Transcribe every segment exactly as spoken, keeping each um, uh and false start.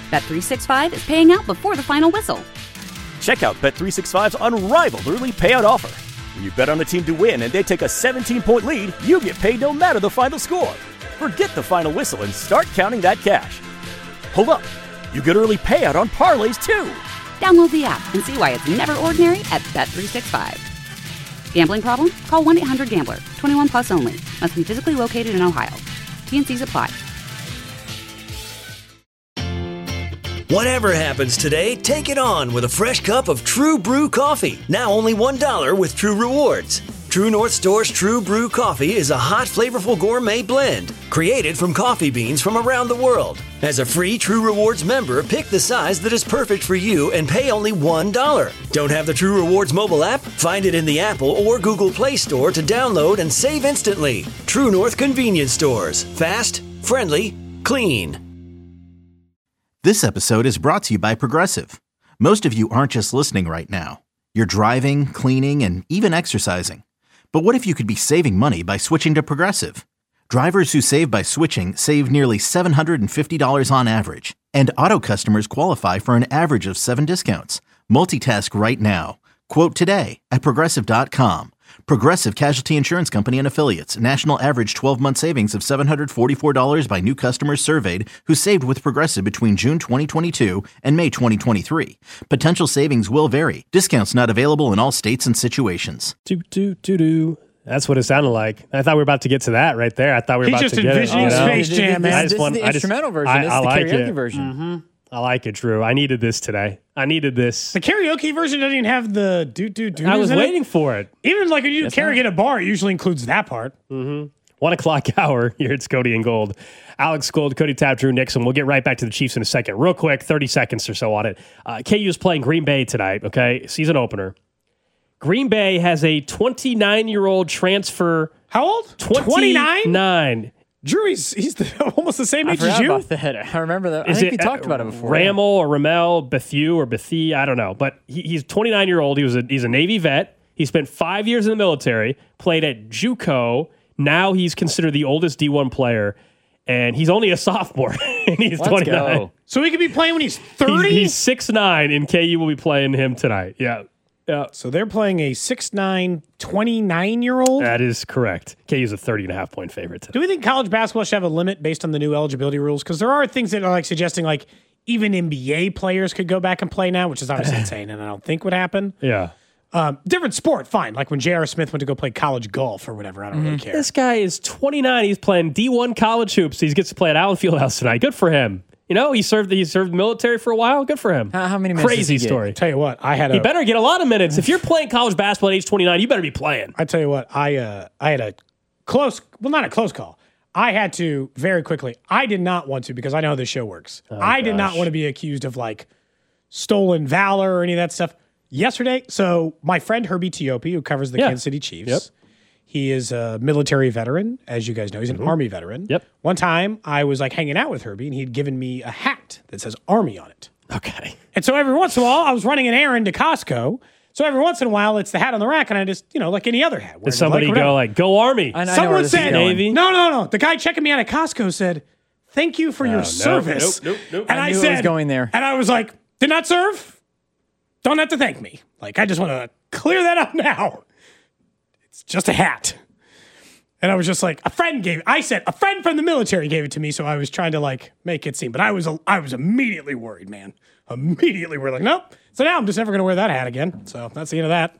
Bet three sixty-five is paying out before the final whistle. Check out Bet three sixty-five's unrivaled early payout offer. When you bet on a team to win and they take a seventeen-point lead, you get paid no matter the final score. Forget the final whistle and start counting that cash. Hold up. You get early payout on parlays, too. Download the app and see why it's never ordinary at Bet three sixty-five. Gambling problem? Call one eight hundred gambler. twenty-one plus only. Must be physically located in Ohio. T N Cs apply. Whatever happens today, take it on with a fresh cup of True Brew coffee. Now only one dollar with True Rewards. True North Store's True Brew coffee is a hot, flavorful gourmet blend created from coffee beans from around the world. As a free True Rewards member, pick the size that is perfect for you and pay only one dollar. Don't have the True Rewards mobile app? Find it in the Apple or Google Play Store to download and save instantly. True North Convenience Stores. Fast, friendly, clean. This episode is brought to you by Progressive. Most of you aren't just listening right now. You're driving, cleaning, and even exercising. But what if you could be saving money by switching to Progressive? Drivers who save by switching save nearly seven hundred fifty dollars on average. And auto customers qualify for an average of seven discounts. Multitask right now. Quote today at Progressive dot com. Progressive Casualty Insurance Company and Affiliates. National average twelve-month savings of seven hundred forty-four dollars by new customers surveyed who saved with Progressive between June twenty twenty-two and May twenty twenty-three. Potential savings will vary. Discounts not available in all states and situations. Do, do, do, do. That's what it sounded like. I thought we were about to get to that right there. I thought we were He's about to get it. He's just envisioning Space Jam, man. I This just is want, the I just, instrumental version. I, This I is the like karaoke it. version. Mm-hmm. I like it, Drew. I needed this today. I needed this. The karaoke version doesn't even have the do do do. I was waiting it. for it. Even like when you do That's karaoke right. at a bar, it usually includes that part. Mm-hmm. One o'clock hour here. It's Cody and Gold. Alex Gold, Cody Tapp, Drew Nixon. We'll get right back to the Chiefs in a second. Real quick, thirty seconds or so on it. Uh, K U is playing Green Bay tonight, okay? Season opener. Green Bay has a twenty-nine-year-old transfer. How old? twenty-nine? twenty-nine. Drew, he's, he's the, almost the same I age as forgot you. about that. I remember that. I Is think it, we talked uh, about it before. Ramel or Ramel, Bethune or Bethie, I don't know. But he, he's twenty-nine-year-old. He was a, he's a Navy vet. He spent five years in the military, played at JUCO. Now he's considered the oldest D one player, and he's only a sophomore, and he's Let's twenty-nine. go. So he could be playing when he's thirty? He's, he's six nine, and K U will be playing him tonight. Yeah. Yeah. So they're playing a six nine, twenty-nine-year-old? That is correct. K U's a thirty and a half point favorite today. Do we think college basketball should have a limit based on the new eligibility rules? Because there are things that are like suggesting like even N B A players could go back and play now, which is obviously insane, and I don't think would happen. Yeah. Um, different sport, fine. Like when J R. Smith went to go play college golf or whatever. I don't really care. This guy is twenty-nine. He's playing D one college hoops. He gets to play at Allen Fieldhouse tonight. Good for him. You know, he served he served the military for a while. Good for him. How, how many minutes does Crazy he get? story. Tell you what, I had a. He better get a lot of minutes. If you're playing college basketball at age twenty-nine, you better be playing. I tell you what, I uh, I had a close, well, not a close call. I had to very quickly. I did not want to because I know how this show works. I did not gosh. want to be accused of like stolen valor or any of that stuff. Yesterday, so my friend Herbie Teope, who covers the Yeah. Kansas City Chiefs, Yep. he is a military veteran, as you guys know. He's an Army veteran. Yep. One time, I was like hanging out with Herbie, and he'd given me a hat that says Army on it. Okay. And so every once in a while, I was running an errand to Costco. So every once in a while, it's the hat on the rack, and I just, you know, like any other hat. wear Did it somebody like whatever. go like, go Army? I, I know where Someone this is said, going. Navy? no, no, no. The guy checking me out at Costco said, thank you for Oh, your no. service. Nope, nope, nope. And I I, knew it said, was going there. And I was like, did not serve? Don't have to thank me. Like, I just want to clear that up now. It's just a hat. And I was just like, a friend gave I said, a friend from the military gave it to me, so I was trying to like make it seem. But I was I was immediately worried, man. Immediately worried. Like, nope. So now I'm just never going to wear that hat again. So that's the end of that.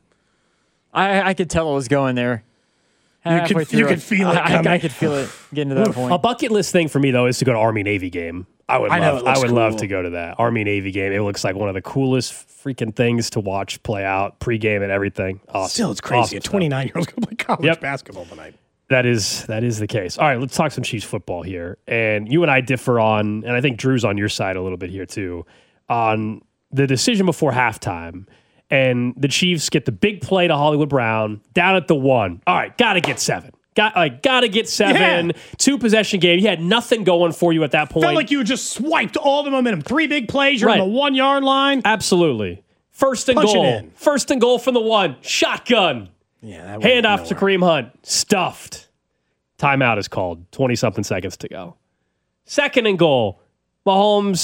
I, I could tell it was going there. You Halfway could- through you could feel it I, I, coming. I could feel it getting to that point. A bucket list thing for me though is to go to Army Navy game. I would I know, love it looks I would love cool. to go to that Army Navy game. It looks like one of the coolest freaking things to watch play out pregame and everything. Awesome. Still, it's crazy. Awesome a stuff. twenty-nine-year-old's going to play college Yep. basketball tonight. That is that is the case. All right, let's talk some Chiefs football here. And you and I differ on, and I think Drew's on your side a little bit here too, on the decision before halftime. And the Chiefs get the big play to Hollywood Brown down at the one. All right, got to get seven. Got like got to get seven. Yeah. Two possession game. You had nothing going for you at that point. Felt like you just swiped all the momentum. Three big plays. You're Right. on the one yard line. Absolutely. First and Punch it goal. in. First and goal from the one. Shotgun. Yeah, that Hand off to Kareem Hunt. Stuffed. Timeout is called. twenty-something seconds to go. Second and goal. Mahomes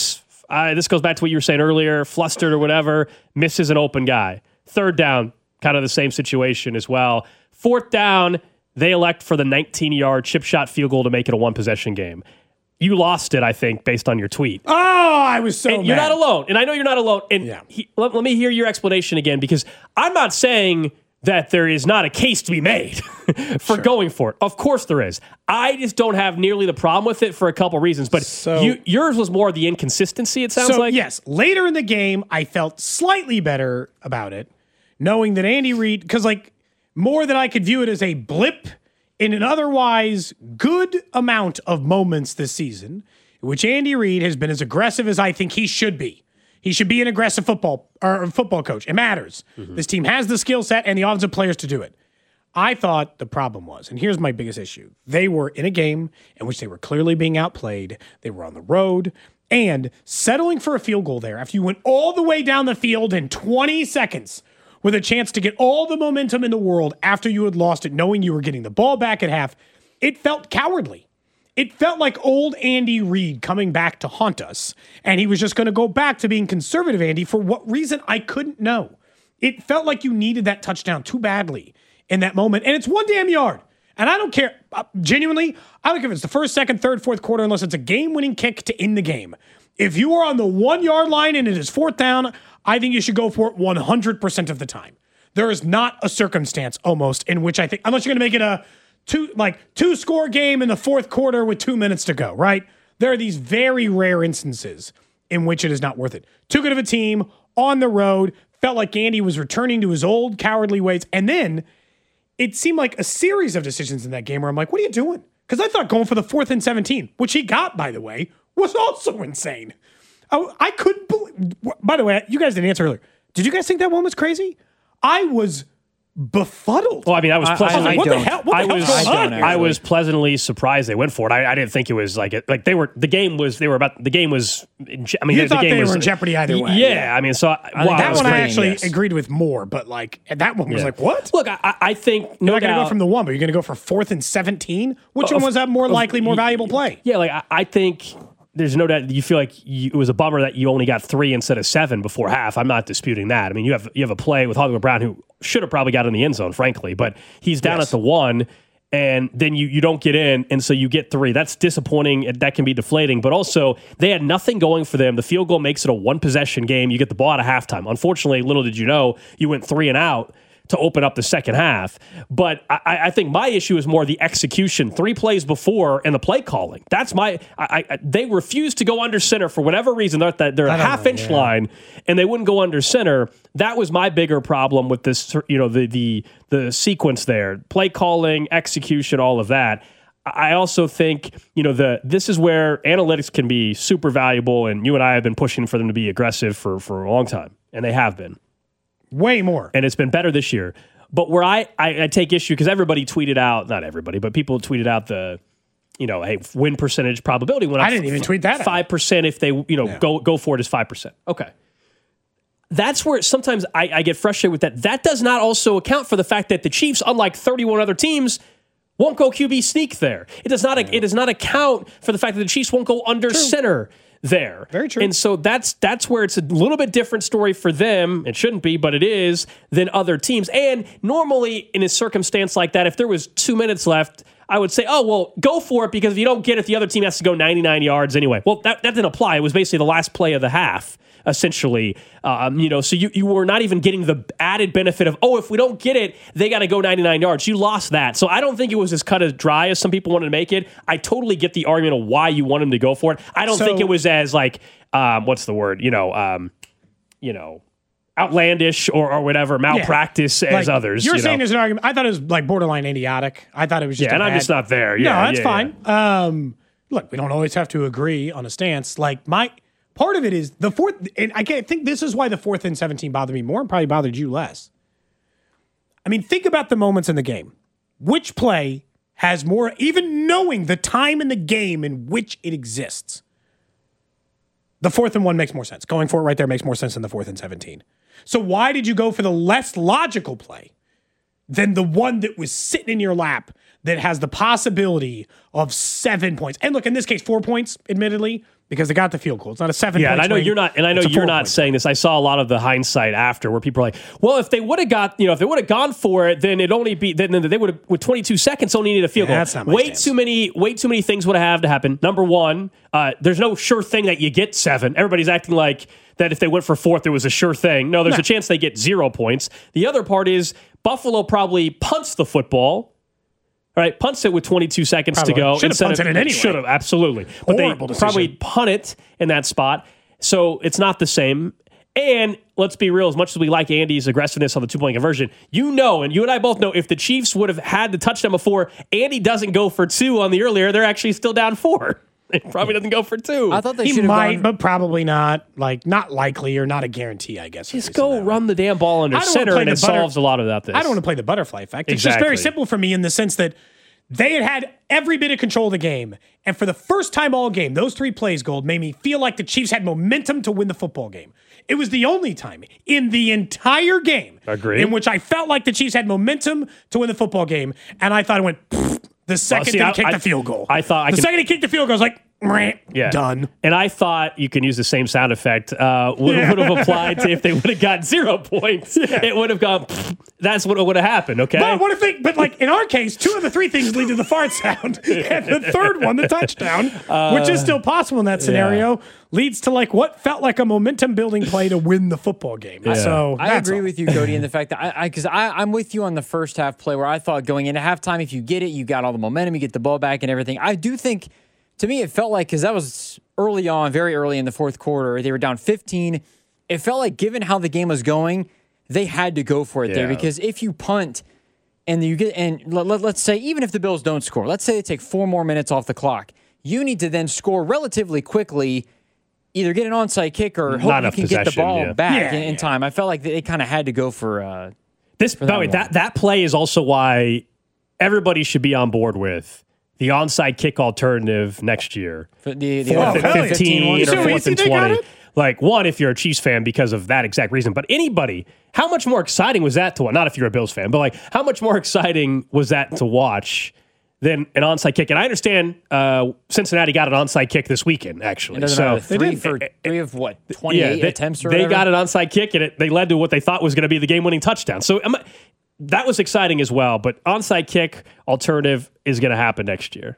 Uh, this goes back to what you were saying earlier, flustered or whatever, misses an open guy. Third down, kind of the same situation as well. Fourth down, they elect for the nineteen-yard chip shot field goal to make it a one-possession game. You lost it, I think, based on your tweet. Oh, I was so and mad. You're not alone. And I know you're not alone. And yeah. he, let, let me hear your explanation again, because I'm not saying that there is not a case to be made for sure. going for it. Of course there is. I just don't have nearly the problem with it for a couple reasons. But so, you, yours was more the inconsistency, it sounds so, like. Yes. Later in the game, I felt slightly better about it, knowing that Andy Reid, because like more than I could view it as a blip in an otherwise good amount of moments this season, in which Andy Reid has been as aggressive as I think he should be. He should be an aggressive football or football coach. It matters. Mm-hmm. This team has the skill set and the offensive players to do it. I thought the problem was, and here's my biggest issue, they were in a game in which they were clearly being outplayed. They were on the road, and settling for a field goal there after you went all the way down the field in twenty seconds with a chance to get all the momentum in the world after you had lost it, knowing you were getting the ball back at half, it felt cowardly. It felt like old Andy Reid coming back to haunt us, and he was just going to go back to being conservative Andy for what reason I couldn't know. It felt like you needed that touchdown too badly in that moment, and it's one damn yard. And I don't care, uh, genuinely, I don't care if it's the first, second, third, fourth quarter, unless it's a game-winning kick to end the game. If you are on the one-yard line and it is fourth down, I think you should go for it one hundred percent of the time. There is not a circumstance almost in which I think, unless you're going to make it a two like two score game in the fourth quarter with two minutes to go, right? There are these very rare instances in which it is not worth it. Too good of a team on the road, felt like Andy was returning to his old cowardly ways. And then it seemed like a series of decisions in that game where I'm like, what are you doing? Because I thought going for the fourth and seventeen, which he got, by the way, was also insane. I, I couldn't believe, by the way, you guys didn't answer earlier. Did you guys think that one was crazy? I was befuddled. Well, I mean, I was pleasantly. I, I, I what the hell? What the I was, hell's going on? I, I was pleasantly surprised they went for it. I, I didn't think it was like it, like they were. The game was. They were about. The game was. In, I mean, you the, thought the game they was, were in jeopardy either way. Yeah, yeah. I mean, so I, wow, that one I actually yes. agreed with more, but like that one was yeah. like, what? Look, I, I think no you're not going to doubt, go from the one, but you're going to go for fourth and seventeen. Which uh, one was that more uh, likely, more valuable play? Yeah, like I, I think. There's no doubt you feel like you, it was a bummer that you only got three instead of seven before half. I'm not disputing that. I mean, you have you have a play with Hollywood Brown who should have probably got in the end zone, frankly, but he's down yes. at the one, and then you you don't get in, and so you get three. That's disappointing. That can be deflating, but also they had nothing going for them. The field goal makes it a one possession game. You get the ball out of halftime. Unfortunately, little did you know, you went three and out to open up the second half. But I, I think my issue is more the execution. Three plays before and the play calling. That's my. I, I, they refused to go under center for whatever reason. They're at that they're a half know, inch yeah. line, and they wouldn't go under center. That was my bigger problem with this. You know, the the the sequence there, play calling, execution, all of that. I also think, you know, the this is where analytics can be super valuable, and you and I have been pushing for them to be aggressive for for a long time, and they have been. Way more. And it's been better this year. But where I, I, I take issue, because everybody tweeted out, not everybody, but people tweeted out the, you know, hey, win percentage probability went up. I didn't even f- tweet that five percent if they, you know, yeah. go go for it is five percent. Okay. That's where sometimes I, I get frustrated with that. That does not also account for the fact that the Chiefs, unlike thirty-one other teams, won't go Q B sneak there. It does not, yeah. it does not account for the fact that the Chiefs won't go under True. center there. Very true. And so that's that's where it's a little bit different story for them. It shouldn't be, but it is, than other teams. And normally in a circumstance like that, if there was two minutes left, I would say, oh, well, go for it, because if you don't get it, the other team has to go ninety-nine yards anyway. Well, that, that didn't apply. It was basically the last play of the half, essentially. Um, you know, so you, you were not even getting the added benefit of, oh, if we don't get it, they got to go ninety-nine yards. You lost that. So I don't think it was as cut as dry as some people wanted to make it. I totally get the argument of why you want them to go for it. I don't so, think it was as like, um, what's the word? You know, um, you know, outlandish or, or whatever, malpractice yeah. as like, others. You're you saying know? there's an argument. I thought it was like borderline idiotic. I thought it was just yeah, and bad, I'm just not there. Yeah, no, that's yeah, fine. Yeah. Um, look, we don't always have to agree on a stance. Like my part of it is the fourth, and I can't think this is why the fourth and seventeen bothered me more and probably bothered you less. I mean, think about the moments in the game. Which play has more, even knowing the time in the game in which it exists? The fourth and one makes more sense. Going for it right there makes more sense than the fourth and seventeen. So why did you go for the less logical play than the one that was sitting in your lap that has the possibility of seven points? And look, in this case, four points, admittedly, because they got the field goal. It's not a seven. Yeah, and I know swing. you're not, and I know It's a you're not four-point saying this. I saw a lot of the hindsight after where people are like, "Well, if they would have got, you know, if they would have gone for it, then it only be then they would have with twenty-two seconds only needed a field Yeah, goal." that's not my way stance. too many, way too many things would have had to happen. Number one, uh, there's no sure thing that you get seven. Everybody's acting like that if they went for fourth, there was a sure thing. No, there's No. a chance they get zero points. The other part is Buffalo probably punts the football. All right, punts it with twenty-two seconds Probably. to go. Should've instead punted of, it anyway. Should have, absolutely. But Horrible they decision. probably punt it in that spot. So it's not the same. And let's be real, as much as we like Andy's aggressiveness on the two-point conversion, you know, and you and I both know, if the Chiefs would have had the touchdown before, Andy doesn't go for two on the earlier, they're actually still down four. It probably doesn't go for two. I thought they He should have might, gone. but probably not. Like, not likely or not a guarantee, I guess. Just if we say go that way. run the damn ball under I don't wanna center, play and the it butter- solves a lot of that. This. I don't want to play the butterfly effect. It's just very Exactly. simple for me in the sense that they had had every bit of control of the game. And for the first time all game, those three plays, Gold, made me feel like the Chiefs had momentum to win the football game. It was the only time in the entire game Agree. in which I felt like the Chiefs had momentum to win the football game. And I thought it went pfft, the second see, they I- kicked I- the field goal. I thought I the could- second he kicked the field goal, I was like, meh, Yeah. done. And I thought you can use the same sound effect. Uh, would, would have applied to if they would have got zero points. It would have gone. Pfft, that's what would have happened. Okay. But what if they? But like in our case, two of the three things lead to the fart sound, and the third one, the touchdown, which is still possible in that scenario, leads to like what felt like a momentum building play to win the football game. So I that's agree all. with you, Cody, in the fact that I, because I, I, I'm with you on the first half play where I thought going into halftime, if you get it, you got all the momentum, you get the ball back and everything. I do think, to me, it felt like, because that was early on, very early in the fourth quarter, they were down fifteen. It felt like, given how the game was going, they had to go for it there, Yeah. because if you punt and you get, and let, let, let's say, even if the Bills don't score, let's say they take four more minutes off the clock, you need to then score relatively quickly. Either get an onside kick or hope Not you enough can get the possession, ball yeah. back Yeah, in, in yeah. time. I felt like they kind of had to go for uh, This, by the that way, one. that, that play is also why everybody should be on board with the onside kick alternative next year. for the, the Oh, Fourth hell and yeah. fifteen one. or So fourth easy and they got twenty. it? Like, one, if you're a Chiefs fan because of that exact reason. But anybody, how much more exciting was that to watch? Not if you're a Bills fan, but like, how much more exciting was that to watch than an onside kick? And I understand uh, Cincinnati got an onside kick this weekend, actually. It doesn't so matter. Three did. for three of what twenty-eight they, attempts or they whatever? got an onside kick, and it, they led to what they thought was going to be the game-winning touchdown. So um, that was exciting as well. But onside kick alternative is going to happen next year.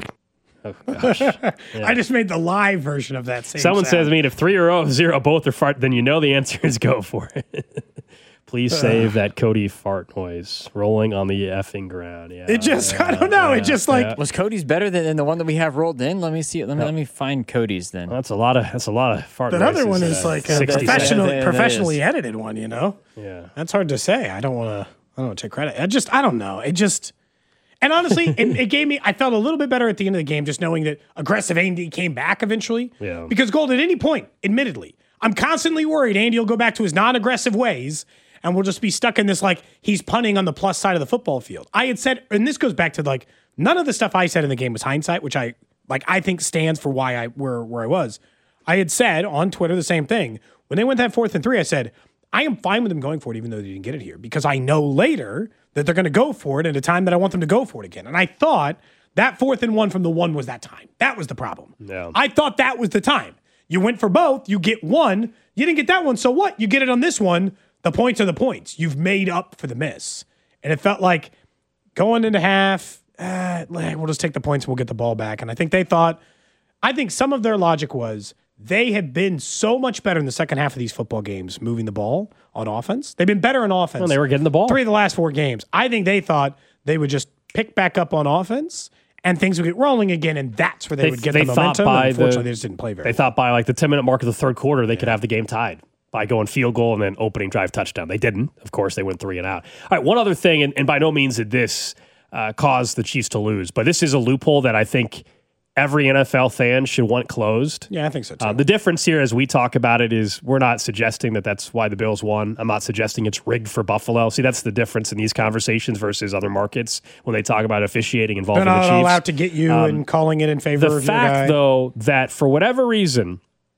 Oh, gosh. I just made the live version of that same. Someone sound. says, I mean, if three or oh, zero both are fart, then you know the answer is go for it. Please save that Cody fart noise rolling on the effing ground. Yeah, It just, yeah, I don't know. yeah, it just like yeah. Was Cody's better than, than the one that we have rolled in? Let me see it. Let me let me find Cody's then. That's a lot of that's a lot of fart that noises. other one in is a like a sixty professional, Yeah, that- that professionally is. edited one. You know, Yeah. that's hard to say. I don't want to. I don't want to take credit. I just, I don't know. It just. And honestly, it, it gave me, I felt a little bit better at the end of the game just knowing that aggressive Andy came back eventually. Yeah. Because Gold, at any point, admittedly, I'm constantly worried Andy will go back to his non aggressive ways and we'll just be stuck in this like he's punting on the plus side of the football field. I had said, and this goes back to like, none of the stuff I said in the game was hindsight, which I like, I think stands for why I were where I was. I had said on Twitter the same thing. When they went that fourth and three, I said, I am fine with them going for it, even though they didn't get it here, because I know later that they're going to go for it at a time that I want them to go for it again. And I thought that fourth and one from the one was that time. That was the problem. Yeah. I thought that was the time. You went for both. You get one. You didn't get that one. So what? You get it on this one. The points are the points. You've made up for the miss. And it felt like going into half, uh, we'll just take the points and we'll get the ball back. And I think they thought, I think some of their logic was they have been so much better in the second half of these football games moving the ball on offense. They've been better on offense. Well, they were getting the ball. Three of the last four games. I think they thought they would just pick back up on offense and things would get rolling again, and that's where they, They- would get they the thought momentum. by And unfortunately, the- they just didn't play very They well. thought by like the ten minute mark of the third quarter, they could have the game tied by going field goal and then opening drive touchdown. They didn't. Of course, they went three and out. All right, one other thing, and, and by no means did this uh, cause the Chiefs to lose, but this is a loophole that I think every N F L fan should want closed. Yeah, I think so too. Uh, the difference here, as we talk about it, is we're not suggesting that that's why the Bills won. I'm not suggesting it's rigged for Buffalo. See, that's the difference in these conversations versus other markets when they talk about officiating They're involving the not Chiefs. all out to get you and calling it in favor The of your fact, guy. though, that for whatever reason,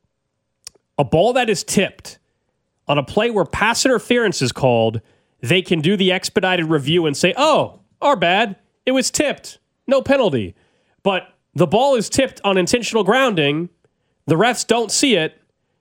a ball that is tipped on a play where pass interference is called, they can do the expedited review and say, oh, our bad. It was tipped. No penalty. But the ball is tipped on intentional grounding. the refs don't see it,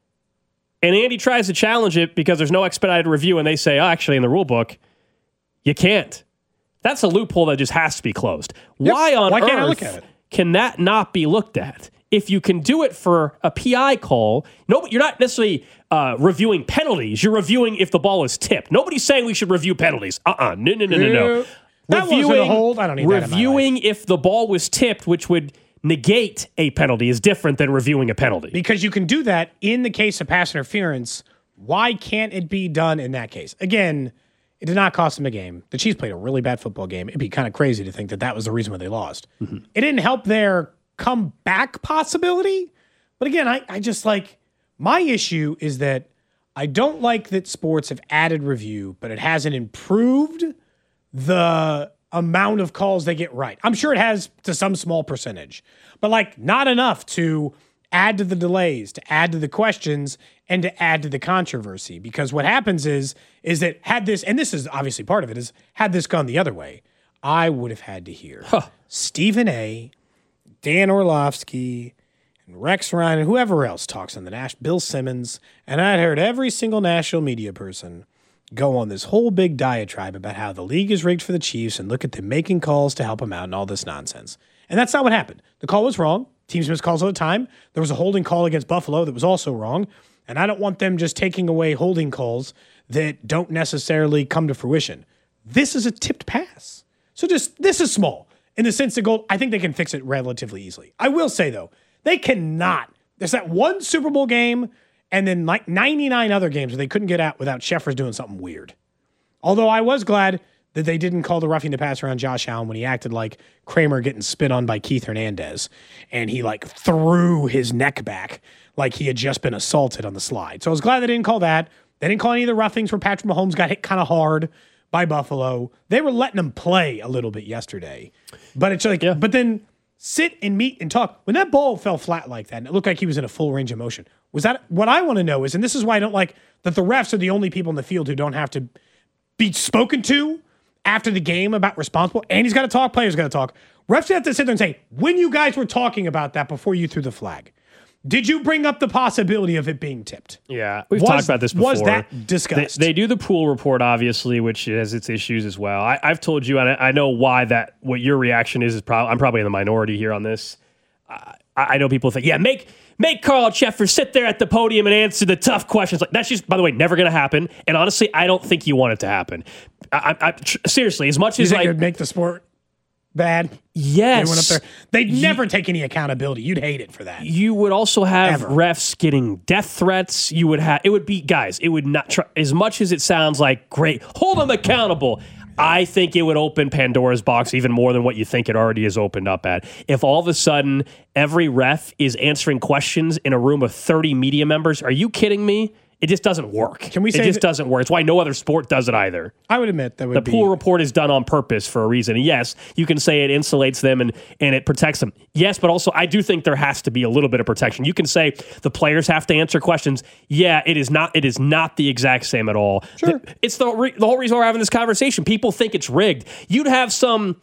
and Andy tries to challenge it because there's no expedited review, and they say, oh, actually, in the rule book, you can't. That's a loophole that just has to be closed. Yep. Why on Why can't earth I look at it? Can that not be looked at? If you can do it for a P I call, no, you're not necessarily uh, reviewing penalties. You're reviewing if the ball is tipped. Nobody's saying we should review penalties. Uh-uh. No, no, no, no, no. That wasn't a hold. I don't need that in my Reviewing life. if the ball was tipped, which would negate a penalty, is different than reviewing a penalty. Because you can do that in the case of pass interference. Why can't it be done in that case? Again, it did not cost them a game. The Chiefs played a really bad football game. It'd be kind of crazy to think that that was the reason why they lost. Mm-hmm. It didn't help their comeback possibility. But again, I, I just like, my issue is that I don't like that sports have added review, but it hasn't improved the amount of calls they get right. I'm sure it has to some small percentage, but like not enough to add to the delays, to add to the questions, and to add to the controversy. Because what happens is, is that had this, and this is obviously part of it, is had this gone the other way, I would have had to hear huh. Stephen A., Dan Orlovsky, and Rex Ryan, and whoever else talks on the Nash, Bill Simmons, and I'd heard every single national media person go on this whole big diatribe about how the league is rigged for the Chiefs and look at them making calls to help them out and all this nonsense. And that's not what happened. The call was wrong. Teams miss calls all the time. There was a holding call against Buffalo that was also wrong. And I don't want them just taking away holding calls that don't necessarily come to fruition. This is a tipped pass. So just, this is small. In the sense of goal, I think they can fix it relatively easily. I will say, though, they cannot. There's that one Super Bowl game and then like ninety-nine other games where they couldn't get out without Sheffers doing something weird. Although I was glad that they didn't call the roughing the passer on Josh Allen when he acted like Kramer getting spit on by Keith Hernandez, and he like threw his neck back like he had just been assaulted on the slide. So I was glad they didn't call that. They didn't call any of the roughings where Patrick Mahomes got hit kind of hard by Buffalo. They were letting him play a little bit yesterday. But it's like, yeah. but then sit and meet and talk. When that ball fell flat like that, and it looked like he was in a full range of motion, was that what I want to know is, and this is why I don't like that the refs are the only people in the field who don't have to be spoken to after the game about responsible. And he's got to talk, players got to talk. Refs have to sit there and say, when you guys were talking about that before you threw the flag, did you bring up the possibility of it being tipped? Yeah, we've was, talked about this before. Was that discussed? They, they do the pool report, obviously, which has its issues as well. I, I've told you, and I, I know why that. What your reaction is is probably I'm probably in the minority here on this. I, I know people think, yeah, make make Carl Sheffers sit there at the podium and answer the tough questions. Like that's just, by the way, never going to happen. And honestly, I don't think you want it to happen. I, I, I seriously, as much you as think like it would make the sport bad. Yes. They went up there. They'd you, never take any accountability. You'd hate it for that. You would also have Ever. refs getting death threats. You would have, it would be, guys, it would not, try, as much as it sounds like, great, hold them accountable. I think it would open Pandora's box even more than what you think it already is opened up at. If all of a sudden every ref is answering questions in a room of thirty media members, are you kidding me? It just doesn't work. Can we say it just that, doesn't work? It's why no other sport does it either. I would admit that would the be, pool report is done on purpose for a reason. And yes, you can say it insulates them and, and it protects them. Yes, but also I do think there has to be a little bit of protection. You can say the players have to answer questions. Yeah, it is not. It is not the exact same at all. Sure. It's the re- the whole reason we're having this conversation. People think it's rigged. You'd have some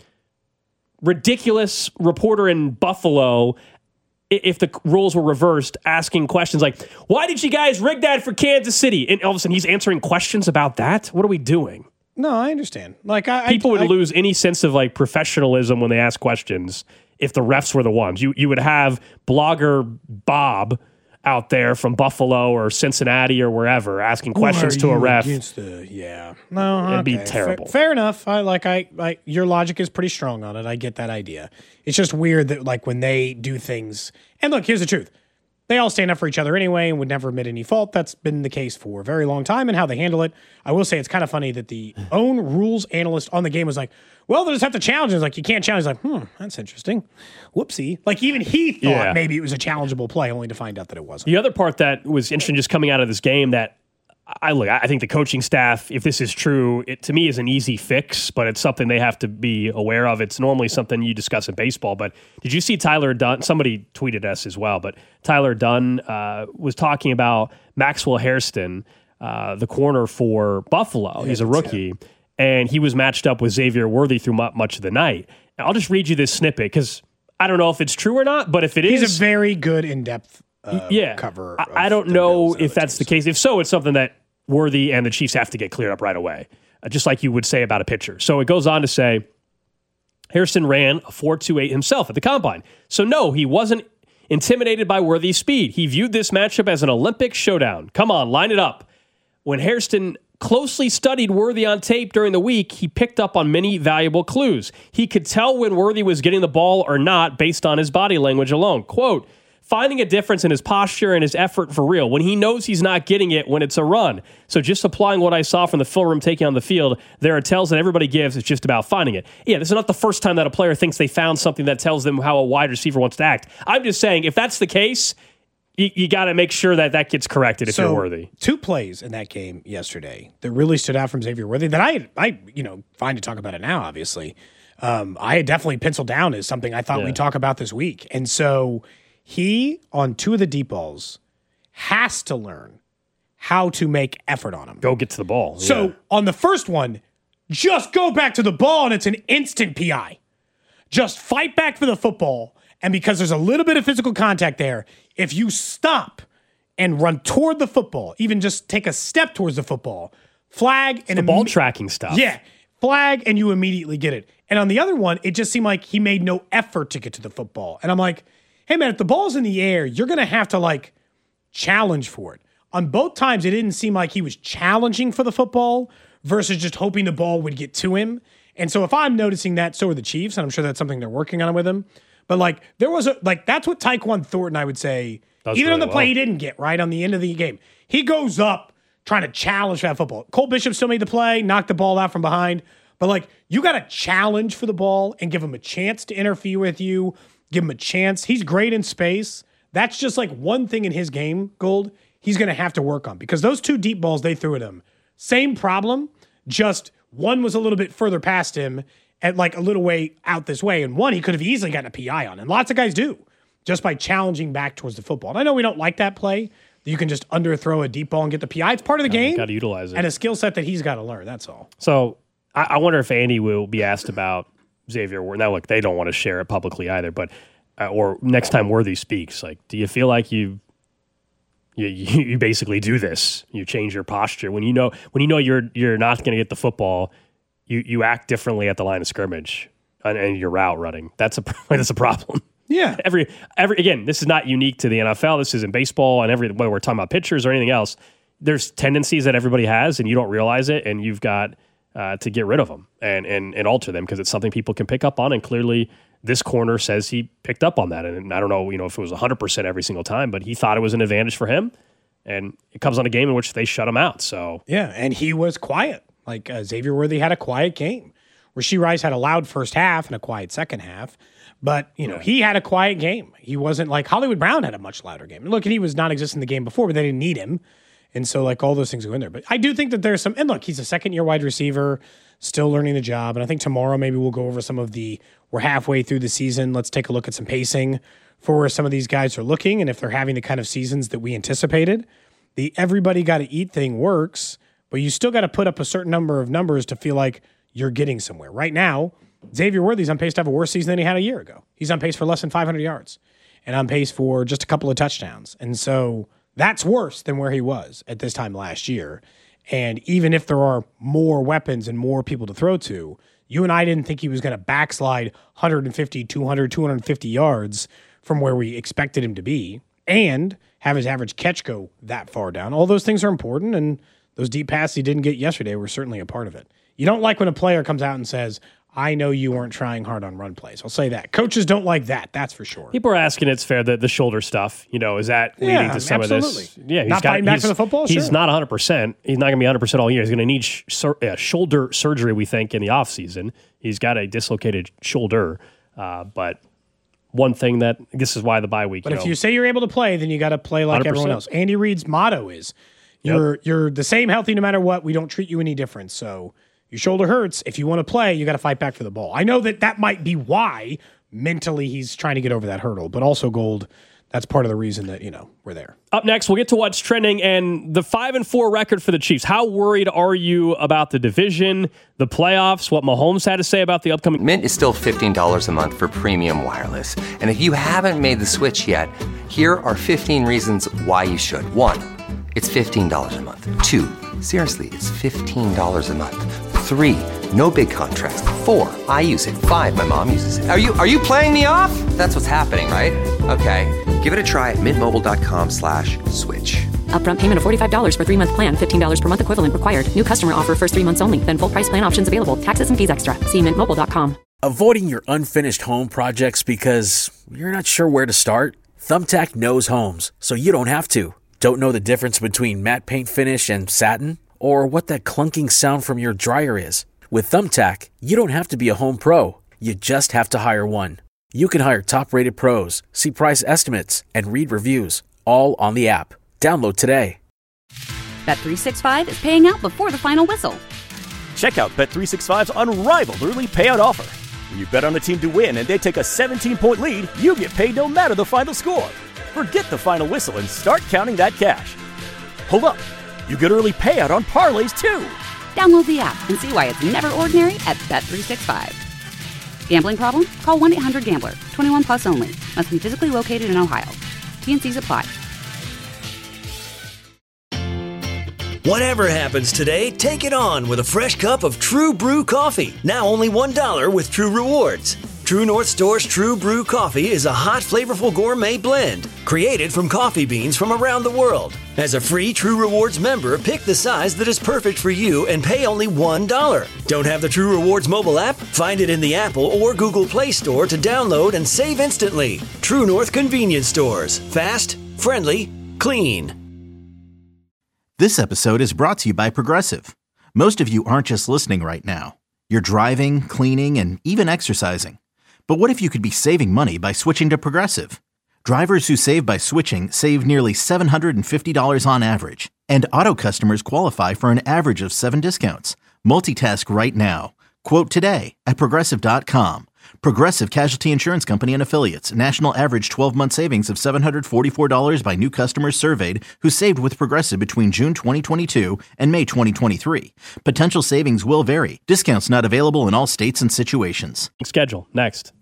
ridiculous reporter in Buffalo, if the rules were reversed, asking questions like, why did you guys rig that for Kansas City? And all of a sudden he's answering questions about that? What are we doing? No, I understand. Like I, People I, would I, lose any sense of like professionalism when they ask questions if the refs were the ones. You you would have blogger Bob out there from Buffalo or Cincinnati or wherever asking questions to a ref. The, yeah. No, It'd okay. be terrible. Fair, fair enough. I like I like your logic is pretty strong on it. I get that idea. It's just weird that like when they do things, and look, here's the truth. They all stand up for each other anyway and would never admit any fault. That's been the case for a very long time, and how they handle it. I will say it's kind of funny that the own rules analyst on the game was like, well, they just have to challenge it. It's like, you can't challenge. He's like, hmm, that's interesting. Whoopsie. Like, even he thought Yeah. maybe it was a challengeable play, only to find out that it wasn't. The other part that was interesting just coming out of this game that I look, I think the coaching staff, if this is true, it to me is an easy fix, but it's something they have to be aware of. It's normally something you discuss in baseball. But did you see Tyler Dunn? Somebody tweeted us as well, but Tyler Dunn uh, was talking about Maxwell Hairston, uh, the corner for Buffalo. He's a rookie, and he was matched up with Xavier Worthy through much of the night. And I'll just read you this snippet because I don't know if it's true or not, but if it He's is, a very good in-depth uh, yeah. cover. I, I don't know if that's the case. If so, it's something that Worthy and the Chiefs have to get cleared up right away, uh, just like you would say about a pitcher. So it goes on to say, Hairston ran a four two eight himself at the combine. So no, he wasn't intimidated by Worthy's speed. He viewed this matchup as an Olympic showdown. Come on, line it up. When Hairston closely studied Worthy on tape during the week, he picked up on many valuable clues. He could tell when Worthy was getting the ball or not based on his body language alone. Quote, finding a difference in his posture and his effort for real when he knows he's not getting it when it's a run. So just applying what I saw from the film room taking on the field, there are tells that everybody gives. It's just about finding it. Yeah, this is not the first time that a player thinks they found something that tells them how a wide receiver wants to act. I'm just saying, if that's the case, you, you got to make sure that that gets corrected if so, you're Worthy. Two plays in that game yesterday that really stood out from Xavier Worthy that I, I you know, fine to talk about it now, obviously. Um, I had definitely penciled down as something I thought Yeah. we'd talk about this week. And so he, on two of the deep balls, has to learn how to make effort on them. Go get to the ball. So Yeah. on the first one, just go back to the ball and it's an instant P I. Just fight back for the football. And because there's a little bit of physical contact there, if you stop and run toward the football, even just take a step towards the football, flag and the ball imme- tracking stuff. Yeah, flag and you immediately get it. And on the other one, it just seemed like he made no effort to get to the football. And I'm like, hey man, if the ball's in the air, you're going to have to like challenge for it. On both times, it didn't seem like he was challenging for the football versus just hoping the ball would get to him. And so if I'm noticing that, so are the Chiefs, and I'm sure that's something they're working on with him. But like there was a like that's what Tyquan Thornton, I would say, Does even really on the play well. he didn't get, right? On the end of the game. He goes up trying to challenge for that football. Cole Bishop still made the play, knocked the ball out from behind. But like you got to challenge for the ball and give him a chance to interfere with you, give him a chance. He's great in space. That's just like one thing in his game, Gold, he's going to have to work on because those two deep balls they threw at him, same problem, just one was a little bit further past him at like a little way out this way, and one he could have easily gotten a P I on, and lots of guys do, just by challenging back towards the football. And I know we don't like that play, that you can just underthrow a deep ball and get the P I. It's part of the game. Got to utilize it. And a skill set that he's got to learn, that's all. So I, I wonder if Andy will be asked about Xavier Worthy. Now, look, they don't want to share it publicly either, but uh, or next time Worthy speaks, like, do you feel like you, you you basically do this? You change your posture when you know when you know you're you're not going to get the football. You you act differently at the line of scrimmage and, and your route running. That's a that's a problem. Yeah. Every every again, this is not unique to the N F L. This is in baseball and every whether we're talking about pitchers or anything else. There's tendencies that everybody has, and you don't realize it, and you've got uh, to get rid of them and and and alter them because it's something people can pick up on. And clearly, this corner says he picked up on that. And I don't know, you know, if it was one hundred percent every single time, but he thought it was an advantage for him. And it comes on a game in which they shut him out. So Yeah, and he was quiet. Like uh, Xavier Worthy had a quiet game. Rasheed Rice had a loud first half and a quiet second half. But, you know, Yeah. he had a quiet game. He wasn't like Hollywood Brown had a much louder game. Look, and he was non-existent in the game before, but they didn't need him. And so, like, all those things go in there. But I do think that there's some, and look, he's a second-year wide receiver, still learning the job. And I think tomorrow maybe we'll go over some of the, we're halfway through the season. Let's take a look at some pacing for where some of these guys are looking and if they're having the kind of seasons that we anticipated. The everybody got to eat thing works, but you still got to put up a certain number of numbers to feel like you're getting somewhere. Right now, Xavier Worthy's on pace to have a worse season than he had a year ago. He's on pace for less than five hundred yards and on pace for just a couple of touchdowns. And so that's worse than where he was at this time last year. And even if there are more weapons and more people to throw to, you and I didn't think he was going to backslide one fifty, two hundred, two hundred fifty yards from where we expected him to be and have his average catch go that far down. All those things are important, and those deep passes he didn't get yesterday were certainly a part of it. You don't like when a player comes out and says, I know you weren't trying hard on run plays. I'll say that. Coaches don't like that, that's for sure. people are asking, it's fair, that the shoulder stuff, you know, is that Yeah, leading to some absolutely. of this? Yeah, he's Not got, fighting back he's, for the football? He's Sure. not one hundred percent. He's not going to be one hundred percent all year. He's going to need sh- sur- uh, shoulder surgery, we think, in the offseason. He's got a dislocated shoulder. Uh, but one thing that, this is why the bye week, But you if know, you say you're able to play, then you got to play like one hundred percent. everyone else. Andy Reid's motto is, you're you're the same healthy no matter what. We don't treat you any different. So your shoulder hurts. If you want to play, you got to fight back for the ball. I know that that might be why mentally he's trying to get over that hurdle, but also, Gold, that's part of the reason that, you know, we're there. Up next, we'll get to what's trending and the five and four record for the Chiefs. How worried are you about the division, the playoffs, what Mahomes had to say about the upcoming? Mint is still fifteen dollars a month for premium wireless. And if you haven't made the switch yet, here are fifteen reasons why you should. One, it's fifteen dollars a month. Two, seriously, it's fifteen dollars a month. Three, no big contracts. Four, I use it. Five, my mom uses it. Are you are you playing me off? That's what's happening, right? Okay, give it a try at mintmobile.com slash switch. Upfront payment of forty-five dollars for three-month plan, fifteen dollars per month equivalent required. New customer offer first three months only. Then full price plan options available. Taxes and fees extra. See mint mobile dot com. Avoiding your unfinished home projects because you're not sure where to start? Thumbtack knows homes, so you don't have to. Don't know the difference between matte paint finish and satin? Or what that clunking sound from your dryer is? With Thumbtack, you don't have to be a home pro. You just have to hire one. You can hire top-rated pros, see price estimates, and read reviews, all on the app. Download today. Bet three sixty-five is paying out before the final whistle. Check out Bet three sixty-five's unrivaled early payout offer. When you bet on a team to win and they take a seventeen-point lead, you get paid no matter the final score. Forget the final whistle and start counting that cash. Hold up. You get early payout on parlays, too. Download the app and see why it's never ordinary at Bet three sixty-five. Gambling problem? Call one eight hundred gambler. twenty-one plus only. Must be physically located in Ohio. T N Cs apply. Whatever happens today, take it on with a fresh cup of True Brew coffee. Now only one dollar with True Rewards. True North Store's True Brew coffee is a hot, flavorful gourmet blend created from coffee beans from around the world. As a free True Rewards member, pick the size that is perfect for you and pay only one dollar. Don't have the True Rewards mobile app? Find it in the Apple or Google Play Store to download and save instantly. True North Convenience Stores. Fast, friendly, clean. This episode is brought to you by Progressive. Most of you aren't just listening right now. You're driving, cleaning, and even exercising. But what if you could be saving money by switching to Progressive? Drivers who save by switching save nearly seven hundred fifty dollars on average. And auto customers qualify for an average of seven discounts. Multitask right now. Quote today at Progressive dot com. Progressive Casualty Insurance Company and Affiliates. National average twelve-month savings of seven hundred forty-four dollars by new customers surveyed who saved with Progressive between June twenty twenty-two and May twenty twenty-three. Potential savings will vary. Discounts not available in all states and situations. Schedule. Next.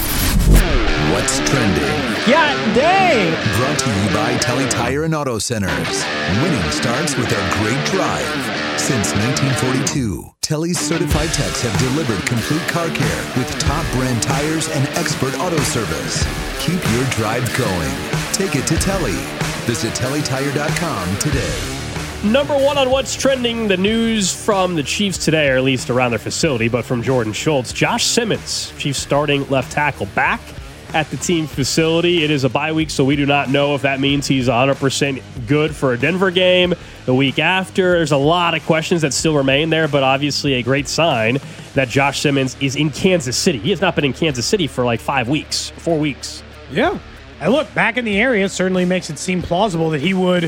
What's trending? Yeah, dang! Brought to you by Telly Tire and Auto Centers. Winning starts with a great drive. Since nineteen forty-two, Telly's certified techs have delivered complete car care with top brand tires and expert auto service. Keep your drive going. Take it to Telly. Visit Telly Tire dot com today. Number one on what's trending, the news from the Chiefs today, or at least around their facility, but from Jordan Schultz. Josh Simmons, Chiefs starting left tackle, back at the team facility. It is a bye week, so we do not know if that means he's one hundred percent good for a Denver game the week after. There's a lot of questions that still remain there, but obviously a great sign that Josh Simmons is in Kansas City. He has not been in Kansas City for like five weeks, four weeks. Yeah. And look, back in the area certainly makes it seem plausible that he would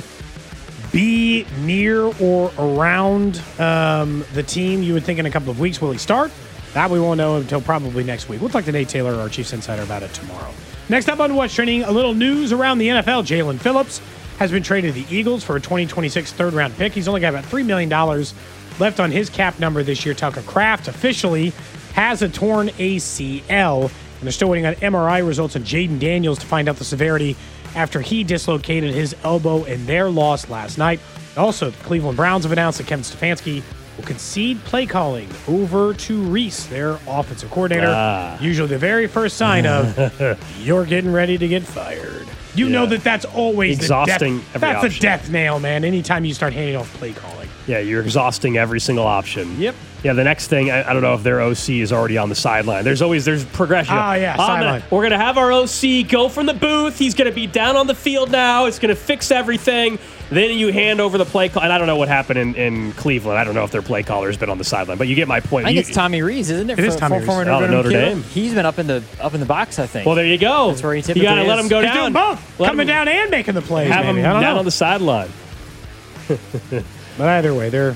be near or around um, the team. You would think in a couple of weeks, will he start? That we won't know until probably next week. We'll talk to Nate Taylor, our Chiefs Insider, about it tomorrow. Next up on What's Trending, a little news around the N F L. Jalen Phillips has been traded to the Eagles for a twenty twenty-six third-round pick. He's only got about three million dollars left on his cap number this year. Tucker Kraft officially has a torn A C L, and they're still waiting on M R I results on Jaden Daniels to find out the severity after he dislocated his elbow in their loss last night. Also, the Cleveland Browns have announced that Kevin Stefanski will concede play calling over to Reese, their offensive coordinator. Ah. Usually the very first sign of you're getting ready to get fired. You yeah. know that that's always exhausting. The death, every that's option. a death nail, man. Anytime you start handing off play calling. Yeah, you're exhausting every single option. Yep. Yeah, the next thing, I, I don't know if their O C is already on the sideline. There's always, there's progression. Oh, yeah, oh, sideline. We're going to have our O C go from the booth. He's going to be down on the field now. It's going to fix everything. Then you hand over the play call. And I don't know what happened in, in Cleveland. I don't know if their play caller has been on the sideline. But you get my point. I think you, it's Tommy Rees, isn't it? It is Tommy Rees. Oh, Notre Dame. He's been up in the up in the box, I think. Well, there you go. That's where he typically You got to is. let him go He's down. doing both. Let Coming him, down and making the plays. Have maybe. him I don't down know. on the sideline. But either way, they're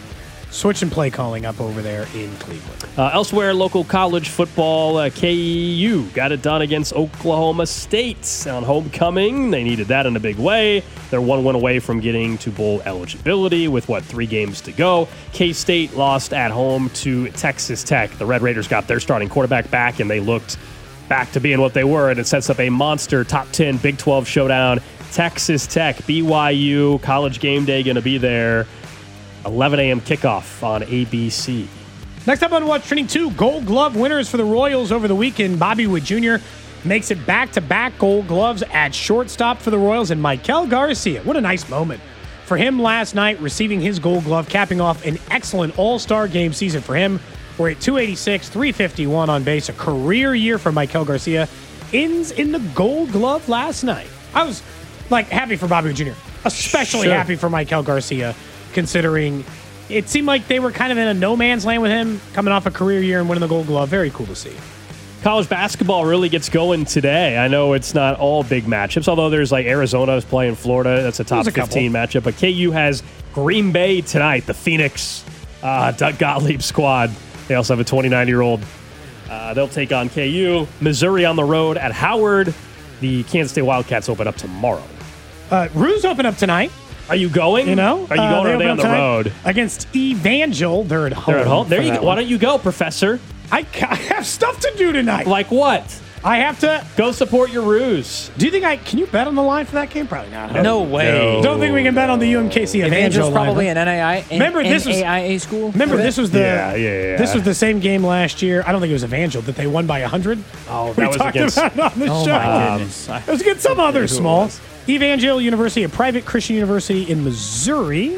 switching play calling up over there in Cleveland. Uh, elsewhere, local college football, uh, K U got it done against Oklahoma State on homecoming. They needed that in a big way. They're one win away from getting to bowl eligibility with, what, three games to go. K-State lost at home to Texas Tech. The Red Raiders got their starting quarterback back, and they looked back to being what they were, and it sets up a monster top ten Big twelve showdown. Texas Tech, B Y U, College Game Day going to be there. eleven a.m. kickoff on A B C. Next up on What's Trending, two Gold Glove winners for the Royals over the weekend. Bobby Witt Junior makes it back-to-back Gold Gloves at shortstop for the Royals, and Michael Garcia. What a nice moment for him last night, receiving his Gold Glove, capping off an excellent all-star game season for him. We're at two eighty-six, three fifty-one on base, a career year for Michael Garcia. Ends in the Gold Glove last night. I was, like, happy for Bobby Witt Junior, especially Sure. happy for Michael Garcia, considering it seemed like they were kind of in a no man's land with him, coming off a career year and winning the Gold Glove. Very cool to see. College basketball really gets going today. I know it's not all big matchups, although there's like Arizona is playing Florida. That's a top There's a fifteen matchup. But K U has Green Bay tonight, the Phoenix uh, Doug Gottlieb squad. They also have a twenty-nine-year-old. Uh, they'll take on K U. Missouri on the road at Howard. The Kansas State Wildcats open up tomorrow. Uh, Ruse open up tonight. Are you going? You know? Are you Uh, going or are open they on up the tonight road? Against Evangel. They're at home. They're at home. There for you that go. Why one. don't you go, Professor? I, ca- I have stuff to do tonight. Like what? I have to Go support your Ruse. Do you think I can you bet on the line for that game? Probably not. No way. Don't think we can bet on the U M K C Evangel Evangel's line. probably an N A I A. Remember, this was- N A I A school. Remember, this was the Yeah, yeah, yeah. this was the same game last year. I don't think it was Evangel that they won by one hundred. Oh, we that was talked against- about it on the Oh show. my goodness. It was against some other small. Evangel University, a private Christian university in Missouri,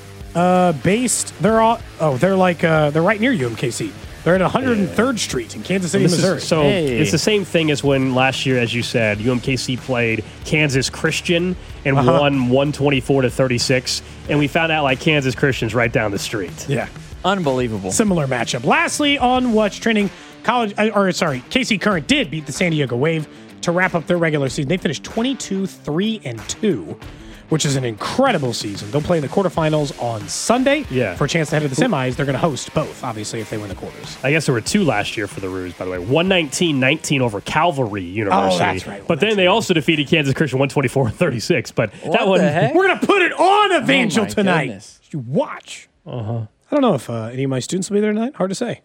uh, based. They're all. Oh, they're like uh, they're right near U M K C. They're at one hundred third Street in Kansas City, This is- Missouri. so Hey. it's the same thing as when last year, as you said, U M K C played Kansas Christian and Uh-huh. won one twenty-four to thirty-six, and we found out like Kansas Christian's right down the street. yeah. Unbelievable. Similar matchup. Lastly, on What's Trending, college, uh, or sorry, K C Current did beat the San Diego Wave to wrap up their regular season. They finished twenty-two, three, and two, which is an incredible season. They'll play in the quarterfinals on Sunday Yeah. for a chance to head to the semis. They're going to host both, obviously, if they win the quarters. I guess there were two last year for the Ruse, by the way. one nineteen nineteen over Calvary University. Oh, that's right. But then they also defeated Kansas Christian one twenty-four to thirty-six. But What that one, the heck? We're going to put it on Evangel Oh, my tonight. goodness. You watch. Uh-huh. I don't know if uh, any of my students will be there tonight. Hard to say.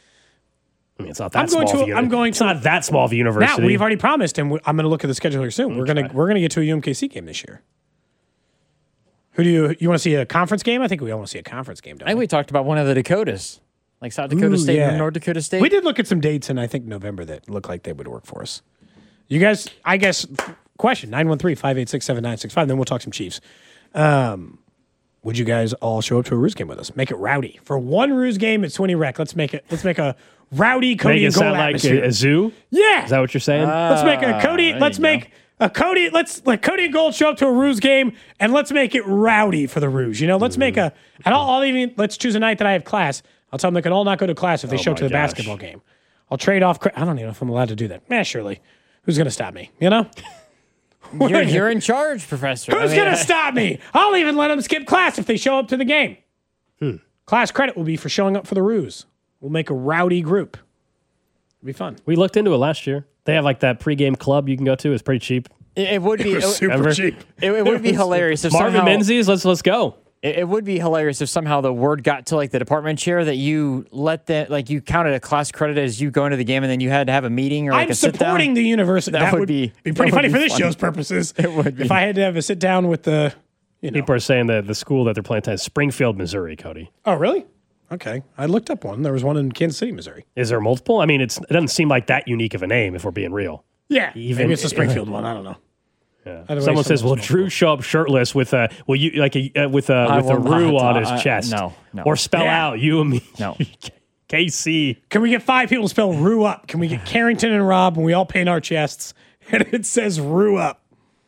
I mean, it's not that I'm going small. to- of a uni- I'm going It's to- not that small of a university. Now, we've already promised, and we- I'm going to look at the schedule here soon. We're going to Okay. we're going to get to a U M K C game this year. Who do you you want to see a conference game? I think we all want to see a conference game. Don't I think we? we talked about one of the Dakotas, like South Dakota Ooh, State yeah. or North Dakota State. We did look at some dates in I think November that looked like they would work for us. You guys, I guess, question nine one three, five eight six, seven nine six five. Then we'll talk some Chiefs. Um, would you guys all show up to a Ruse game with us? Make it rowdy for one Ruse game at Swinney Rec. Let's make it. Let's make a rowdy Cody Make it and goal sound like atmosphere. a, a zoo? yeah, Is that what you're saying? let's make a Cody. there Let's you go. make a Cody. Let's let Cody and Gold show up to a Ruse game, and let's make it rowdy for the Ruse. You know, let's make a. And I'll, I'll even let's choose a night that I have class. I'll tell them they can all not go to class if they Oh show up my to the gosh. basketball game. I'll trade off. cre- I don't even know if I'm allowed to do that. Yeah, surely. Who's going to stop me? You know. You're, you're in charge, Professor. I Who's mean, going I- to stop me? I'll even let them skip class if they show up to the game. Hmm. Class credit will be for showing up for the Ruse. We'll make a rowdy group. It'll be fun. We looked into it last year. They have like that pregame club you can go to. It's pretty cheap. It, it would be. It, Super Remember? cheap. it, it would be hilarious if Marvin somehow. Menzies, let's let's go. It, it would be hilarious if somehow the word got to like the department chair that you let that like you counted a class credit as you going to the game and then you had to have a meeting or like I'm a sit down. supporting the university. That would be- be that pretty would funny be for this funny. show's purposes. It would be. If I had to have a sit down with the, you know. People are saying that the school that they're playing at is Springfield, Missouri, Cody. Oh, really? Okay. I looked up one. There was one in Kansas City, Missouri. Is there multiple? I mean, it's, it doesn't seem like that unique of a name if we're being real. Yeah. Even- Maybe it's the Springfield one. I don't know. Yeah. Either way, Someone says, someone's "Will Drew show up shirtless with a will you like a uh, with a I with a will rue not. on his Uh, I- chest? no, no. Or spell Yeah. out you and me. No. K C. Can we get five people to spell Rue up? Can we get Carrington and Rob and we all paint our chests and it says Rue up?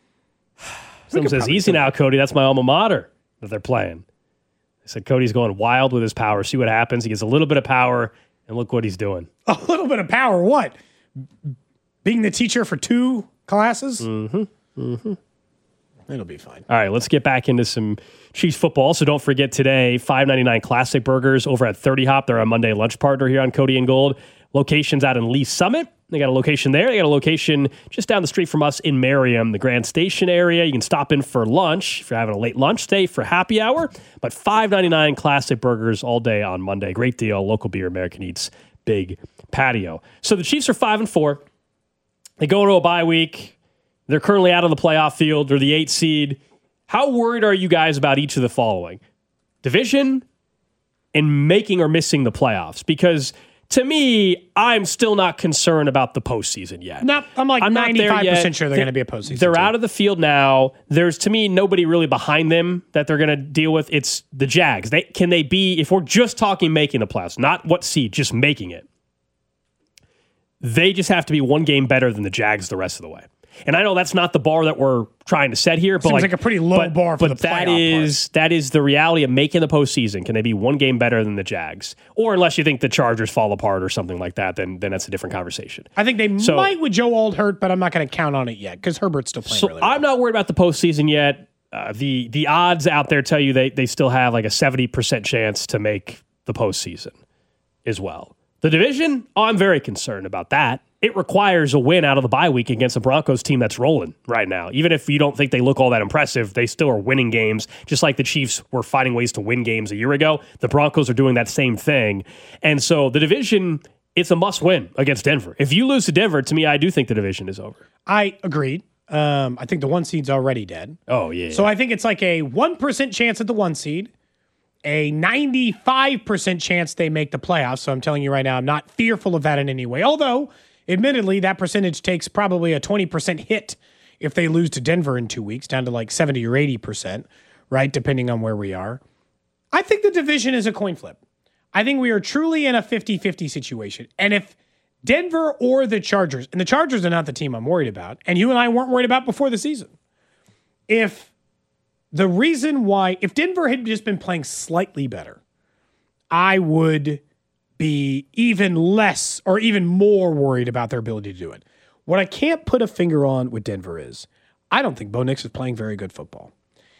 Someone could says, probably "Easy do now, Cody. That's my alma mater that they're playing." They said Cody's going wild with his power. See what happens. He gets a little bit of power, and look what he's doing. A little bit of power. What? Being the teacher for two classes? Mm-hmm. Mm-hmm. It'll be fine. All right, let's get back into some Chiefs football. So don't forget today, five ninety-nine Classic Burgers over at thirty Hop. They're our Monday lunch partner here on Cody and Gold. Locations out in Lee Summit. They got a location there. They got a location just down the street from us in Merriam, the Grand Station area. You can stop in for lunch if you're having a late lunch, stay for happy hour. But five ninety-nine Classic Burgers all day on Monday. Great deal. Local beer, American Eats, big patio. So the Chiefs are five and four. They go into a bye week. They're currently out of the playoff field. They're the eighth seed. How worried are you guys about each of the following? Division and making or missing the playoffs? Because to me, I'm still not concerned about the postseason yet. No, I'm like I'm ninety-five percent sure they're going to be a postseason. They're team. out of the field now. There's, to me, nobody really behind them that they're going to deal with. It's the Jags. They, can they be, if we're just talking making the playoffs, not what seed, just making it, they just have to be one game better than the Jags the rest of the way. And I know that's not the bar that we're trying to set here, but Seems like, like a pretty low but, bar for but the that playoff is part. That is the reality of making the postseason. Can they be one game better than the Jags? Or unless you think the Chargers fall apart or something like that, then then that's a different conversation. I think they so, might with Joe Alt hurt, but I'm not going to count on it yet because Herbert's still playing so really well. I'm not worried about the postseason yet. Uh, the the odds out there tell you they, they still have like a seventy percent chance to make the postseason as well. The division, oh, I'm very concerned about that. It requires a win out of the bye week against a Broncos team that's rolling right now. Even if you don't think they look all that impressive, they still are winning games, just like the Chiefs were finding ways to win games a year ago. The Broncos are doing that same thing. And so the division, it's a must-win against Denver. If you lose to Denver, to me, I do think the division is over. I agreed. Um, I think the one seed's already dead. Oh, yeah. So I think it's like a one percent chance at the one seed, a ninety-five percent chance they make the playoffs. So I'm telling you right now, I'm not fearful of that in any way. Although, admittedly, that percentage takes probably a twenty percent hit if they lose to Denver in two weeks, down to like seventy or eighty percent, right? Depending on where we are. I think the division is a coin flip. I think we are truly in a fifty-fifty situation. And if Denver or the Chargers, and the Chargers are not the team I'm worried about, and you and I weren't worried about before the season. If the reason why, if Denver had just been playing slightly better, I would be even less or even more worried about their ability to do it. What I can't put a finger on with Denver is I don't think Bo Nix is playing very good football.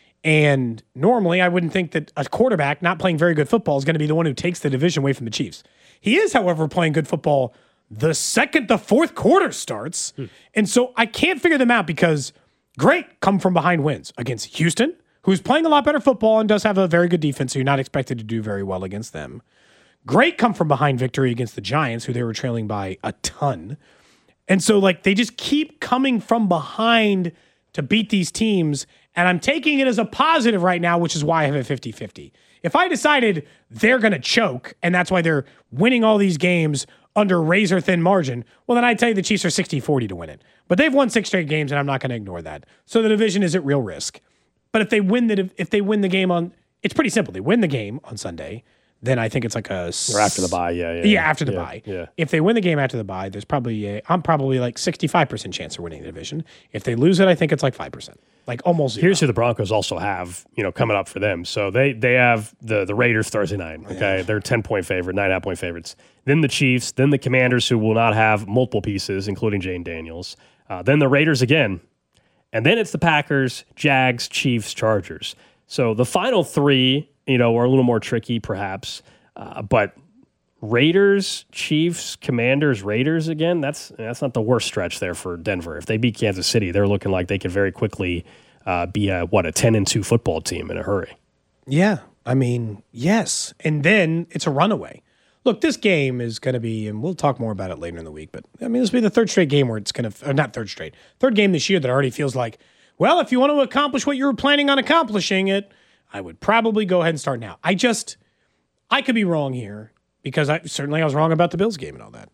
And normally I wouldn't think that a quarterback not playing very good football is going to be the one who takes the division away from the Chiefs. He is, however, playing good football the second the fourth quarter starts. Hmm. And so I can't figure them out because great come from behind wins against Houston, who's playing a lot better football and does have a very good defense, so you're not expected to do very well against them. Great come from behind victory against the Giants, who they were trailing by a ton. And so, like, they just keep coming from behind to beat these teams, and I'm taking it as a positive right now, which is why I have a fifty-fifty. If I decided they're going to choke, and that's why they're winning all these games under razor-thin margin, well, then I'd tell you the Chiefs are sixty forty to win it. But they've won six straight games, and I'm not going to ignore that. So the division is at real risk. But if they win the if they win the game on, it's pretty simple. They win the game on Sunday, then I think it's like a or after the bye, yeah, yeah, yeah, after the yeah, bye. Yeah. If they win the game after the bye, there's probably a, I'm probably like sixty-five percent chance of winning the division. If they lose it, I think it's like five percent, like almost zero. Here's who the Broncos also have, you know, coming up for them. So they they have the the Raiders Thursday night. Okay, yeah. They're ten point favorite, nine and a half point favorites. Then the Chiefs, then the Commanders, who will not have multiple pieces, including Jane Daniels. Uh, then the Raiders again. And then it's the Packers, Jags, Chiefs, Chargers. So the final three, you know, are a little more tricky, perhaps. Uh, but Raiders, Chiefs, Commanders, Raiders again, that's that's not the worst stretch there for Denver. If they beat Kansas City, they're looking like they could very quickly uh, be a, what, a ten and two football team in a hurry. Yeah, I mean, yes. And then it's a runaway. Look, this game is going to be, and we'll talk more about it later in the week, but I mean, this will be the third straight game where it's going to, or not third straight, third game this year that already feels like, well, if you want to accomplish what you were planning on accomplishing it, I would probably go ahead and start now. I just, I could be wrong here because I certainly I was wrong about the Bills game and all that.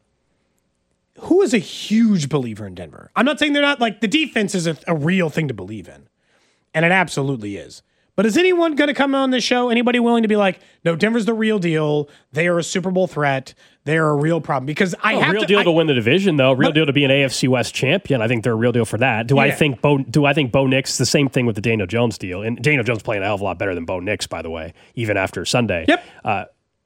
Who is a huge believer in Denver? I'm not saying they're not, like, the defense is a, a real thing to believe in, and it absolutely is. But is anyone going to come on this show? Anybody willing to be like, no, Denver's the real deal. They are a Super Bowl threat. They are a real problem. Because I oh, have real to, deal I, to win the division, though. Real but, deal to be an A F C West champion. I think they're a real deal for that. Do yeah. I think Bo? Do I think Bo Nix? The same thing with the Daniel Jones deal. And Daniel Jones playing a hell of a lot better than Bo Nix, by the way, even after Sunday. Yep. Uh,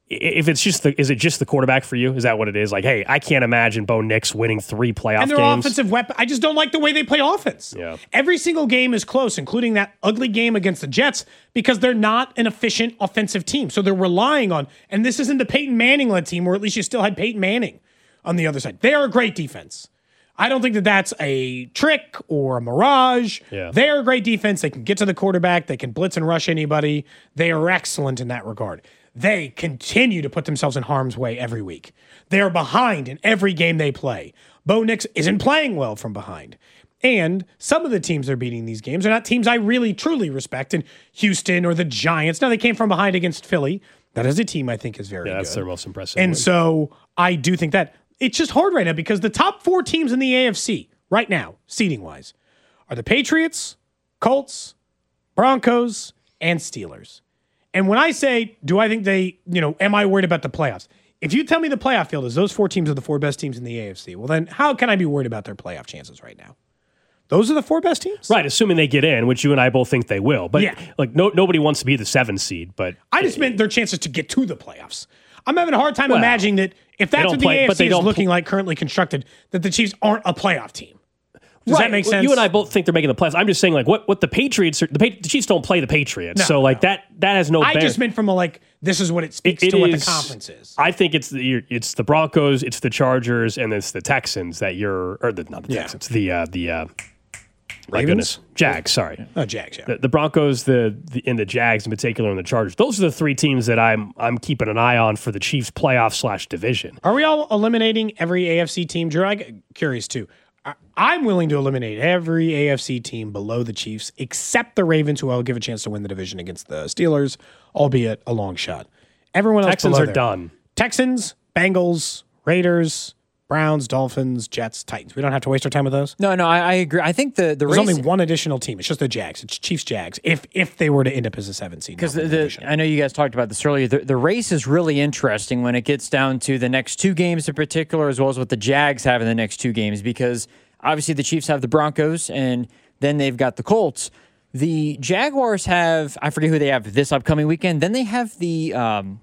if it's just the, is it just the quarterback for you? Is that what it is? Like, hey, I can't imagine Bo Nix winning three playoff and their games. offensive weapon. I just don't like the way they play offense. Yeah. Every single game is close, including that ugly game against the Jets, because they're not an efficient offensive team. So they're relying on, and this isn't the Peyton Manning-led team, or at least you still had Peyton Manning on the other side. They are a great defense. I don't think that that's a trick or a mirage. Yeah. They are a great defense. They can get to the quarterback. They can blitz and rush anybody. They are excellent in that regard. They continue to put themselves in harm's way every week. They are behind in every game they play. Bo Nix isn't playing well from behind. And some of the teams they're beating these games are not teams I really, truly respect. In Houston or the Giants. Now, they came from behind against Philly. That is a team I think is very yeah, good. that's their most impressive And win. so I do think that it's just hard right now because the top four teams in the A F C right now, seeding-wise, are the Patriots, Colts, Broncos, and Steelers. And when I say, do I think they, you know, am I worried about the playoffs? If you tell me the playoff field is those four teams are the four best teams in the A F C, well, then how can I be worried about their playoff chances right now? Those are the four best teams? Right, assuming they get in, which you and I both think they will. But Yeah. like no, nobody wants to be the seven seed. But I just meant their chances to get to the playoffs. I'm having a hard time Well, imagining that if they that's don't what the play- A but F C they is don't looking pl- like currently constructed, that the Chiefs aren't a playoff team. Does right. that make Well, sense? You and I both think they're making the playoffs. I'm just saying, like, what, what the Patriots are, the, Pa- the Chiefs don't play the Patriots. No, so, like, no. that that has no I bear- just meant from a like, this is what it speaks It- it to what the is- conference is. I think it's the it's the Broncos, it's the Chargers, and it's the Texans that you're, or the, not the Yeah. Texans, the, uh, the, uh, my Ravens? goodness, Jags, sorry. Oh, Jags, yeah. The, the Broncos, the, the and the Jags in particular, and the Chargers. Those are the three teams that I'm I'm keeping an eye on for the Chiefs playoff slash division. Are we all eliminating every A F C team? Drew, I'm curious too. I- I'm willing to eliminate every A F C team below the Chiefs, except the Ravens, who I'll give a chance to win the division against the Steelers, albeit a long shot. Everyone else Texans below are there. done. Texans, Bengals, Raiders, Browns, Dolphins, Jets, Titans. We don't have to waste our time with those. No, no, I, I agree. I think the the There's race, only one additional team. It's just the Jags. It's Chiefs, Jags. If if they were to end up as a seven seed, because not the, win the, division. I know you guys talked about this earlier. The, the race is really interesting when it gets down to the next two games in particular, as well as what the Jags have in the next two games, because obviously the Chiefs have the Broncos and then they've got the Colts. The Jaguars have, I forget who they have this upcoming weekend. Then they have the, um,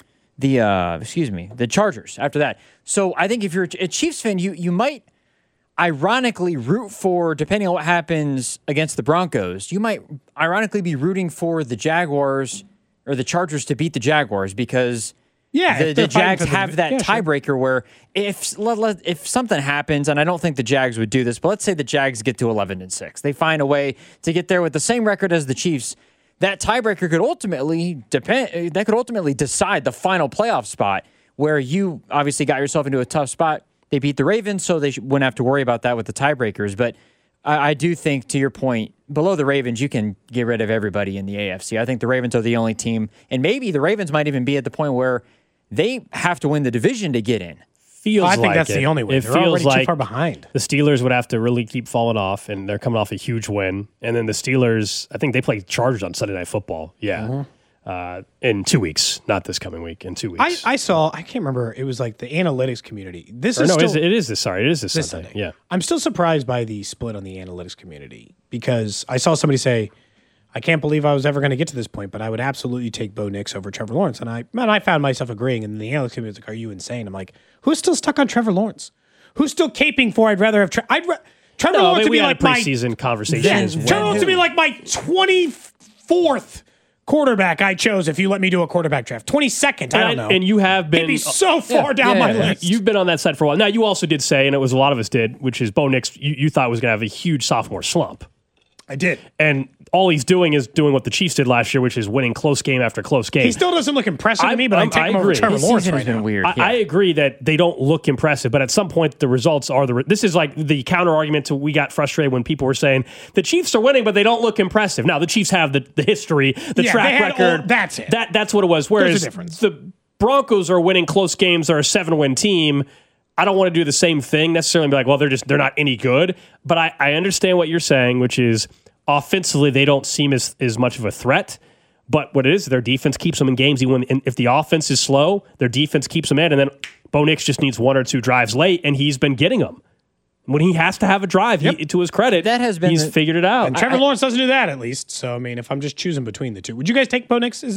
the uh, excuse me, the Chargers after that. So I think if you're a Chiefs fan, you you might ironically root for, depending on what happens against the Broncos, you might ironically be rooting for the Jaguars or the Chargers to beat the Jaguars because Yeah, the, if they're the fighting Jags for the- have that yeah, sure. tiebreaker where if let, let, if something happens, and I don't think the Jags would do this, but let's say the Jags get to eleven and six, they find a way to get there with the same record as the Chiefs. That tiebreaker could ultimately depend. That could ultimately decide the final playoff spot, where you obviously got yourself into a tough spot. They beat the Ravens, so they wouldn't have to worry about that with the tiebreakers. But I, I do think, to your point, below the Ravens, you can get rid of everybody in the A F C. I think the Ravens are the only team, and maybe the Ravens might even be at the point where they have to win the division to get in. Feels Well, I think like that's it. the only way. It They're feels already like too far behind. The Steelers would have to really keep falling off, and they're coming off a huge win. And then the Steelers, I think they play Chargers on Sunday Night Football. Yeah. Mm-hmm. Uh, in two weeks, not this coming week, in two weeks. I, I saw, I can't remember, it was like the analytics community. This Or is no, still, is it, it is this, sorry, it is this, this Sunday. Sunday. Yeah. I'm still surprised by the split on the analytics community because I saw somebody say, I can't believe I was ever going to get to this point, but I would absolutely take Bo Nix over Trevor Lawrence. And I, man, I found myself agreeing. And the analytics community was like, are you insane? I'm like, who's still stuck on Trevor Lawrence? Who's still caping for I'd rather have, Tre- I'd ra- Trevor No, I Lawrence mean, to we be had like a my, preseason conversation Then as well. Trevor Lawrence to be like my twenty-fourth quarterback I chose if you let me do a quarterback draft. twenty-second, I don't know. And you have been He'd be so far down yeah, my yeah. list. You've been on that side for a while. Now, you also did say, and it was a lot of us did, which is Bo Nix, you, you thought was going to have a huge sophomore slump. I did. And all he's doing is doing what the Chiefs did last year, which is winning close game after close game. He still doesn't look impressive to I- me, but I'm- I take I him over agree. Trevor This Lawrence season right has been now. weird. I, yeah. I agree that they don't look impressive, but at some point the results are the. Re- this is like the counter argument to we got frustrated when people were saying the Chiefs are winning, but they don't look impressive. Now the Chiefs have the, the history, the Yeah, track they had record. all- that's it. That that's what it was. Whereas difference. the Broncos are winning close games. They're a seven win team. I don't want to do the same thing necessarily and be like, well, they're just they're not any good. But I, I understand what you're saying, which is offensively they don't seem as, as much of a threat. But what it is, their defense keeps them in games. Even when, if the offense is slow, their defense keeps them in. And then Bo Nix just needs one or two drives late, and he's been getting them. When he has to have a drive, Yep. he, to his credit, That has been he's the- figured it out. And Trevor I- Lawrence doesn't do that, at least. So, I mean, if I'm just choosing between the two, would you guys take Bo Nix as a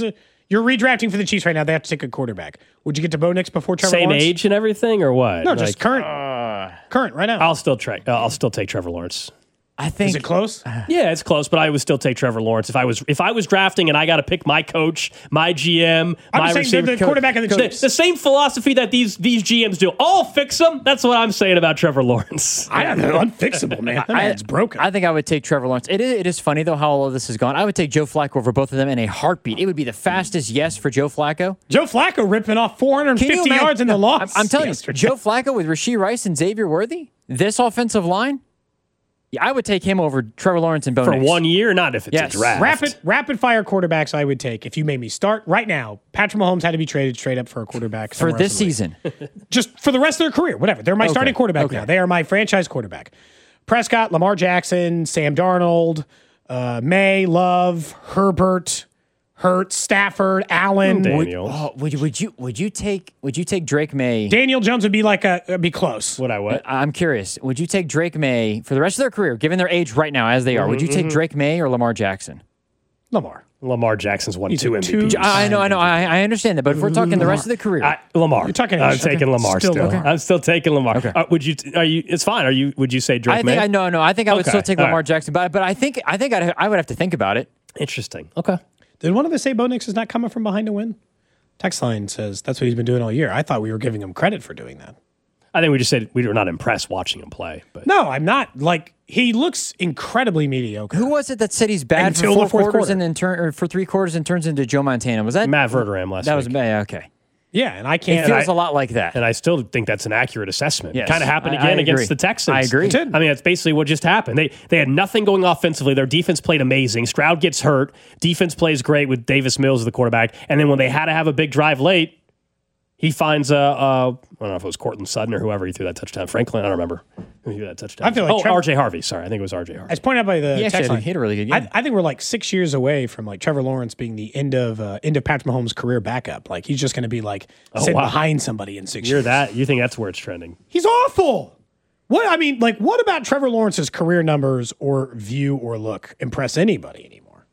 You're redrafting for the Chiefs right now. They have to take a quarterback. Would you get to Bo Nix before Trevor Same Lawrence? age and everything, or what? No, just Like, current. uh, current right now. I'll still tra- uh, I'll still take Trevor Lawrence. I think Is it close? Yeah, it's close, but I would still take Trevor Lawrence if I was if I was drafting and I got to pick my coach, my G M, I'm my just saying receiver. they're the quarterback of the The- Chiefs. The, same philosophy that these these G Ms do. I'll fix them. That's what I'm saying about Trevor Lawrence. I don't know. Unfixable, man. That man's broken. I think I would take Trevor Lawrence. It is, it is funny, though, how all of this has gone. I would take Joe Flacco over both of them in a heartbeat. It would be the fastest yes for Joe Flacco. Joe Flacco ripping off four hundred fifty Can you imagine- yards in the I'm, loss. I'm telling yesterday. you, Joe Flacco with Rashee Rice and Xavier Worthy, this offensive line, yeah, I would take him over Trevor Lawrence and Bo For Nix. one year, not if it's Yes. a draft. Rapid rapid fire quarterbacks I would take if you made me start right now. Patrick Mahomes had to be traded straight up for a quarterback for somewhere this else in the league. season. Just for the rest of their career, whatever. They're my Okay. starting quarterback Okay. now. They are my franchise quarterback. Prescott, Lamar Jackson, Sam Darnold, uh, May, Love, Herbert, Hurts, Stafford, Allen. Daniel. Oh, would you would you would you take would you take Drake May? Daniel Jones would be like a uh, be close. Would I what? I'm curious. Would you take Drake May for the rest of their career, given their age right now as they are? Would you take Drake May or Lamar Jackson? Lamar. Lamar Jackson's won He's two a M V two- Ps. I I know, I know, I, I understand that, but if we're talking the rest of the career, I, Lamar. You're talking- I'm okay. taking Lamar Still still. Lamar. I'm still taking Lamar. Okay. Uh, would you? T- are you? It's fine. Are you? Would you say Drake I May? think I no, no. I think I would Okay. still take All Lamar right. Jackson, but but I think I think I'd, I would have to think about it. Interesting. Okay. Did one of us say Bo Nix is not coming from behind to win? Text line says that's what he's been doing all year. I thought we were giving him credit for doing that. I think we just said we were not impressed watching him play. But No, I'm not. Like, he looks incredibly mediocre. Who was it that said he's bad Until for the four fourth quarters quarter. and then turn or for three quarters and turns into Joe Montana? Was that Matt Verderame last That was week. yeah, okay. Yeah, and I It can't. feels I- a lot like that. And I still think that's an accurate assessment. Yes. Kind of happened I- I again against agree. the Texans. I agree. It did. I mean, that's basically what just happened. They they had nothing going offensively. Their defense played amazing. Stroud gets hurt. Defense plays great with Davis Mills as the quarterback. And then when they had to have a big drive late, he finds a, a I don't know if it was Cortland Sutton or whoever he threw that touchdown. Franklin, I don't remember who threw that touchdown. I feel like oh, Trevor- R J Harvey. Sorry, I think it was R J Harvey. As pointed out by the He actually text had- line, he had a really good game. I, I think we're like six years away from like Trevor Lawrence being the end of uh, end of Patrick Mahomes' career backup. Like he's just going to be like sitting wow. behind somebody in six You're years. that. You think that's where it's trending? He's awful. What I mean, like, what about Trevor Lawrence's career numbers or view or look impress anybody anymore?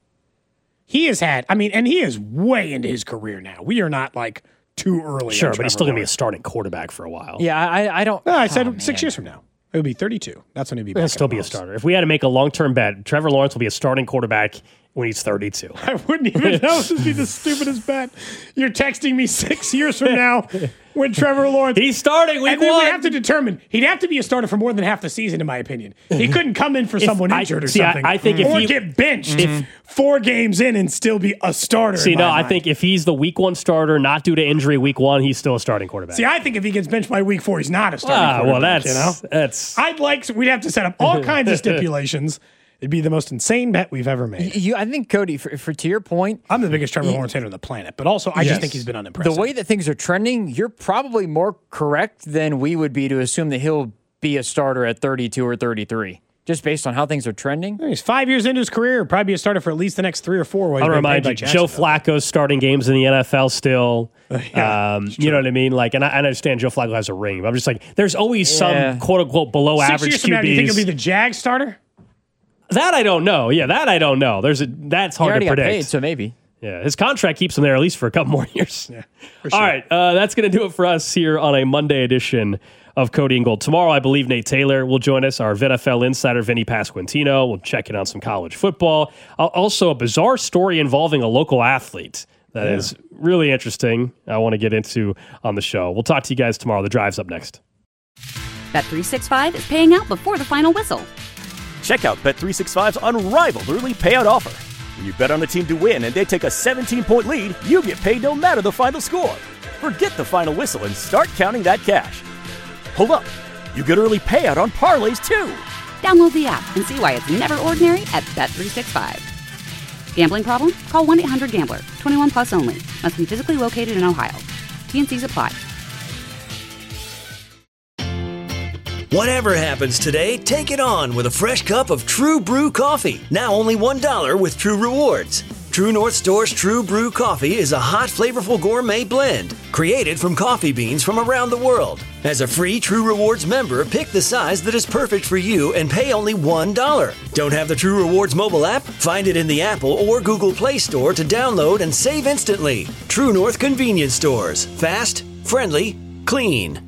He has had. I mean, and he is way into his career now. We are not like too early. Sure, on but he's Trevor still going to be a Lawrence. starting quarterback for a while. Yeah, I I don't. No, I said oh, six man. years from now. It would be thirty-two. That's when he'd be back. He'll at still be a Mahomes. starter. If we had to make a long term bet, Trevor Lawrence will be a starting quarterback when he's thirty-two. I wouldn't even know. This would be the stupidest bet. You're texting me six years from now when Trevor Lawrence. He's starting week and then one. we have to determine. He'd have to be a starter for more than half the season, in my opinion. He couldn't come in for someone I- injured or see, I- something. I think if or he- get benched four games in and still be a starter. See, in no, my I mind. think if he's the week one starter, not due to injury week one, he's still a starting quarterback. See, I think if he gets benched by week four, he's not a starting ah, well, quarterback. that's you know, that's I'd like. We'd have to set up all kinds of stipulations. It'd be the most insane bet we've ever made. You, I think Cody, for, for to your point, I'm the biggest Trevor Lawrence hater on the planet, but also I Yes. just think he's been unimpressive. the way that things are trending, you're probably more correct than we would be to assume that he'll be a starter at thirty-two or thirty-three, just based on how things are trending. He's five years into his career, probably be a starter for at least the next three or four. While I'll he's being remind paid you, by Joe Jacksonville. Flacco's starting games in the N F L still. Yeah, um, you know what I mean? Like, and I, I understand Joe Flacco has a ring, but I'm just like, there's always Yeah. some quote unquote below Six average years from now, do you think he'll Q Bs. be the Jag starter? That I don't know. Yeah, that I don't know. There's a that's He hard already to got predict. paid, so maybe. Yeah, his contract keeps him there at least for a couple more years. Yeah. All right, uh, that's going to do it for us here on a Monday edition of Cody and Gold. Tomorrow, I believe Nate Taylor will join us, our VidFL insider, Vinny Pasquantino. We'll check in on some college football. Uh, also, a bizarre story involving a local athlete that Yeah. is really interesting. I want to get into on the show. We'll talk to you guys tomorrow. The drive's up next. Bet three sixty-five is paying out before the final whistle. Check out Bet three sixty-five's unrivaled early payout offer. When you bet on a team to win and they take a seventeen-point lead, you get paid no matter the final score. Forget the final whistle and start counting that cash. Hold up. You get early payout on parlays, too. Download the app and see why it's never ordinary at Bet three sixty-five. Gambling problem? Call one eight hundred gambler. twenty-one plus only. Must be physically located in Ohio. T N Cs apply. Whatever happens today, take it on with a fresh cup of True Brew coffee. Now only one dollar with True Rewards. True North Store's True Brew Coffee is a hot, flavorful gourmet blend created from coffee beans from around the world. As a free True Rewards member, pick the size that is perfect for you and pay only one dollar. Don't have the True Rewards mobile app? Find it in the Apple or Google Play Store to download and save instantly. True North Convenience Stores. Fast, friendly, clean.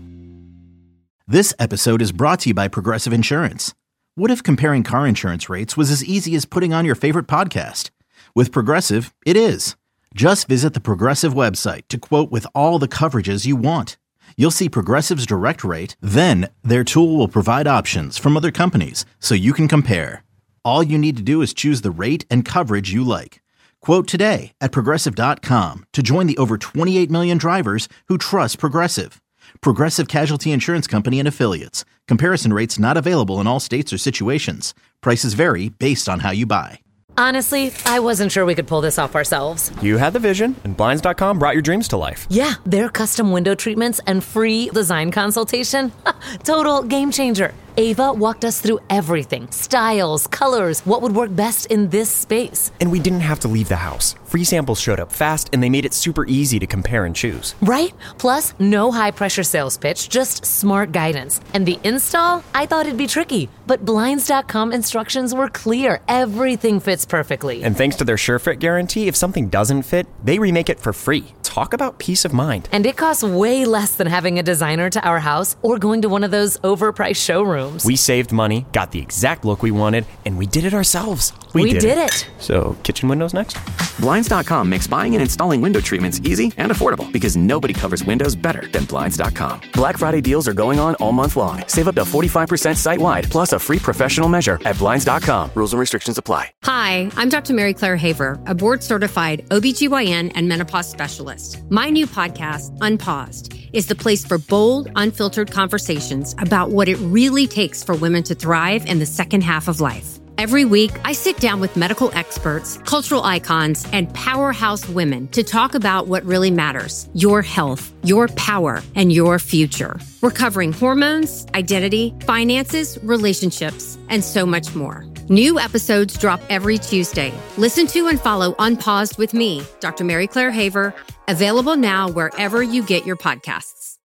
This episode is brought to you by Progressive Insurance. What if comparing car insurance rates was as easy as putting on your favorite podcast? With Progressive, it is. Just visit the Progressive website to quote with all the coverages you want. You'll see Progressive's direct rate, then their tool will provide options from other companies so you can compare. All you need to do is choose the rate and coverage you like. Quote today at Progressive dot com to join the over twenty-eight million drivers who trust Progressive. Progressive Casualty Insurance Company and Affiliates. Comparison rates not available in all states or situations. Prices vary based on how you buy. Honestly, I wasn't sure we could pull this off ourselves. You had the vision, and Blinds dot com brought your dreams to life. Yeah, their custom window treatments and free design consultation. Total game changer. Ava walked us through everything. Styles, colors, what would work best in this space. And we didn't have to leave the house. Free samples showed up fast, and they made it super easy to compare and choose. Right? Plus, no high-pressure sales pitch, just smart guidance. And the install? I thought it'd be tricky, but Blinds dot com instructions were clear. Everything fits perfectly. And thanks to their SureFit guarantee, if something doesn't fit, they remake it for free. Talk about peace of mind. And it costs way less than having a designer to our house or going to one of those overpriced showrooms. We saved money, got the exact look we wanted, and we did it ourselves. We, we did, did it. it. So, kitchen windows next? Blinds dot com makes buying and installing window treatments easy and affordable because nobody covers windows better than Blinds dot com. Black Friday deals are going on all month long. Save up to forty-five percent site-wide, plus a free professional measure at Blinds dot com. Rules and restrictions apply. Hi, I'm Doctor Mary Claire Haver, a board-certified O B G Y N and menopause specialist. My new podcast, Unpaused, is the place for bold, unfiltered conversations about what it really takes for women to thrive in the second half of life. Every week, I sit down with medical experts, cultural icons, and powerhouse women to talk about what really matters: your health, your power, and your future. We're covering hormones, identity, finances, relationships, and so much more. New episodes drop every Tuesday. Listen to and follow Unpaused with me, Doctor Mary Claire Haver, available now wherever you get your podcasts.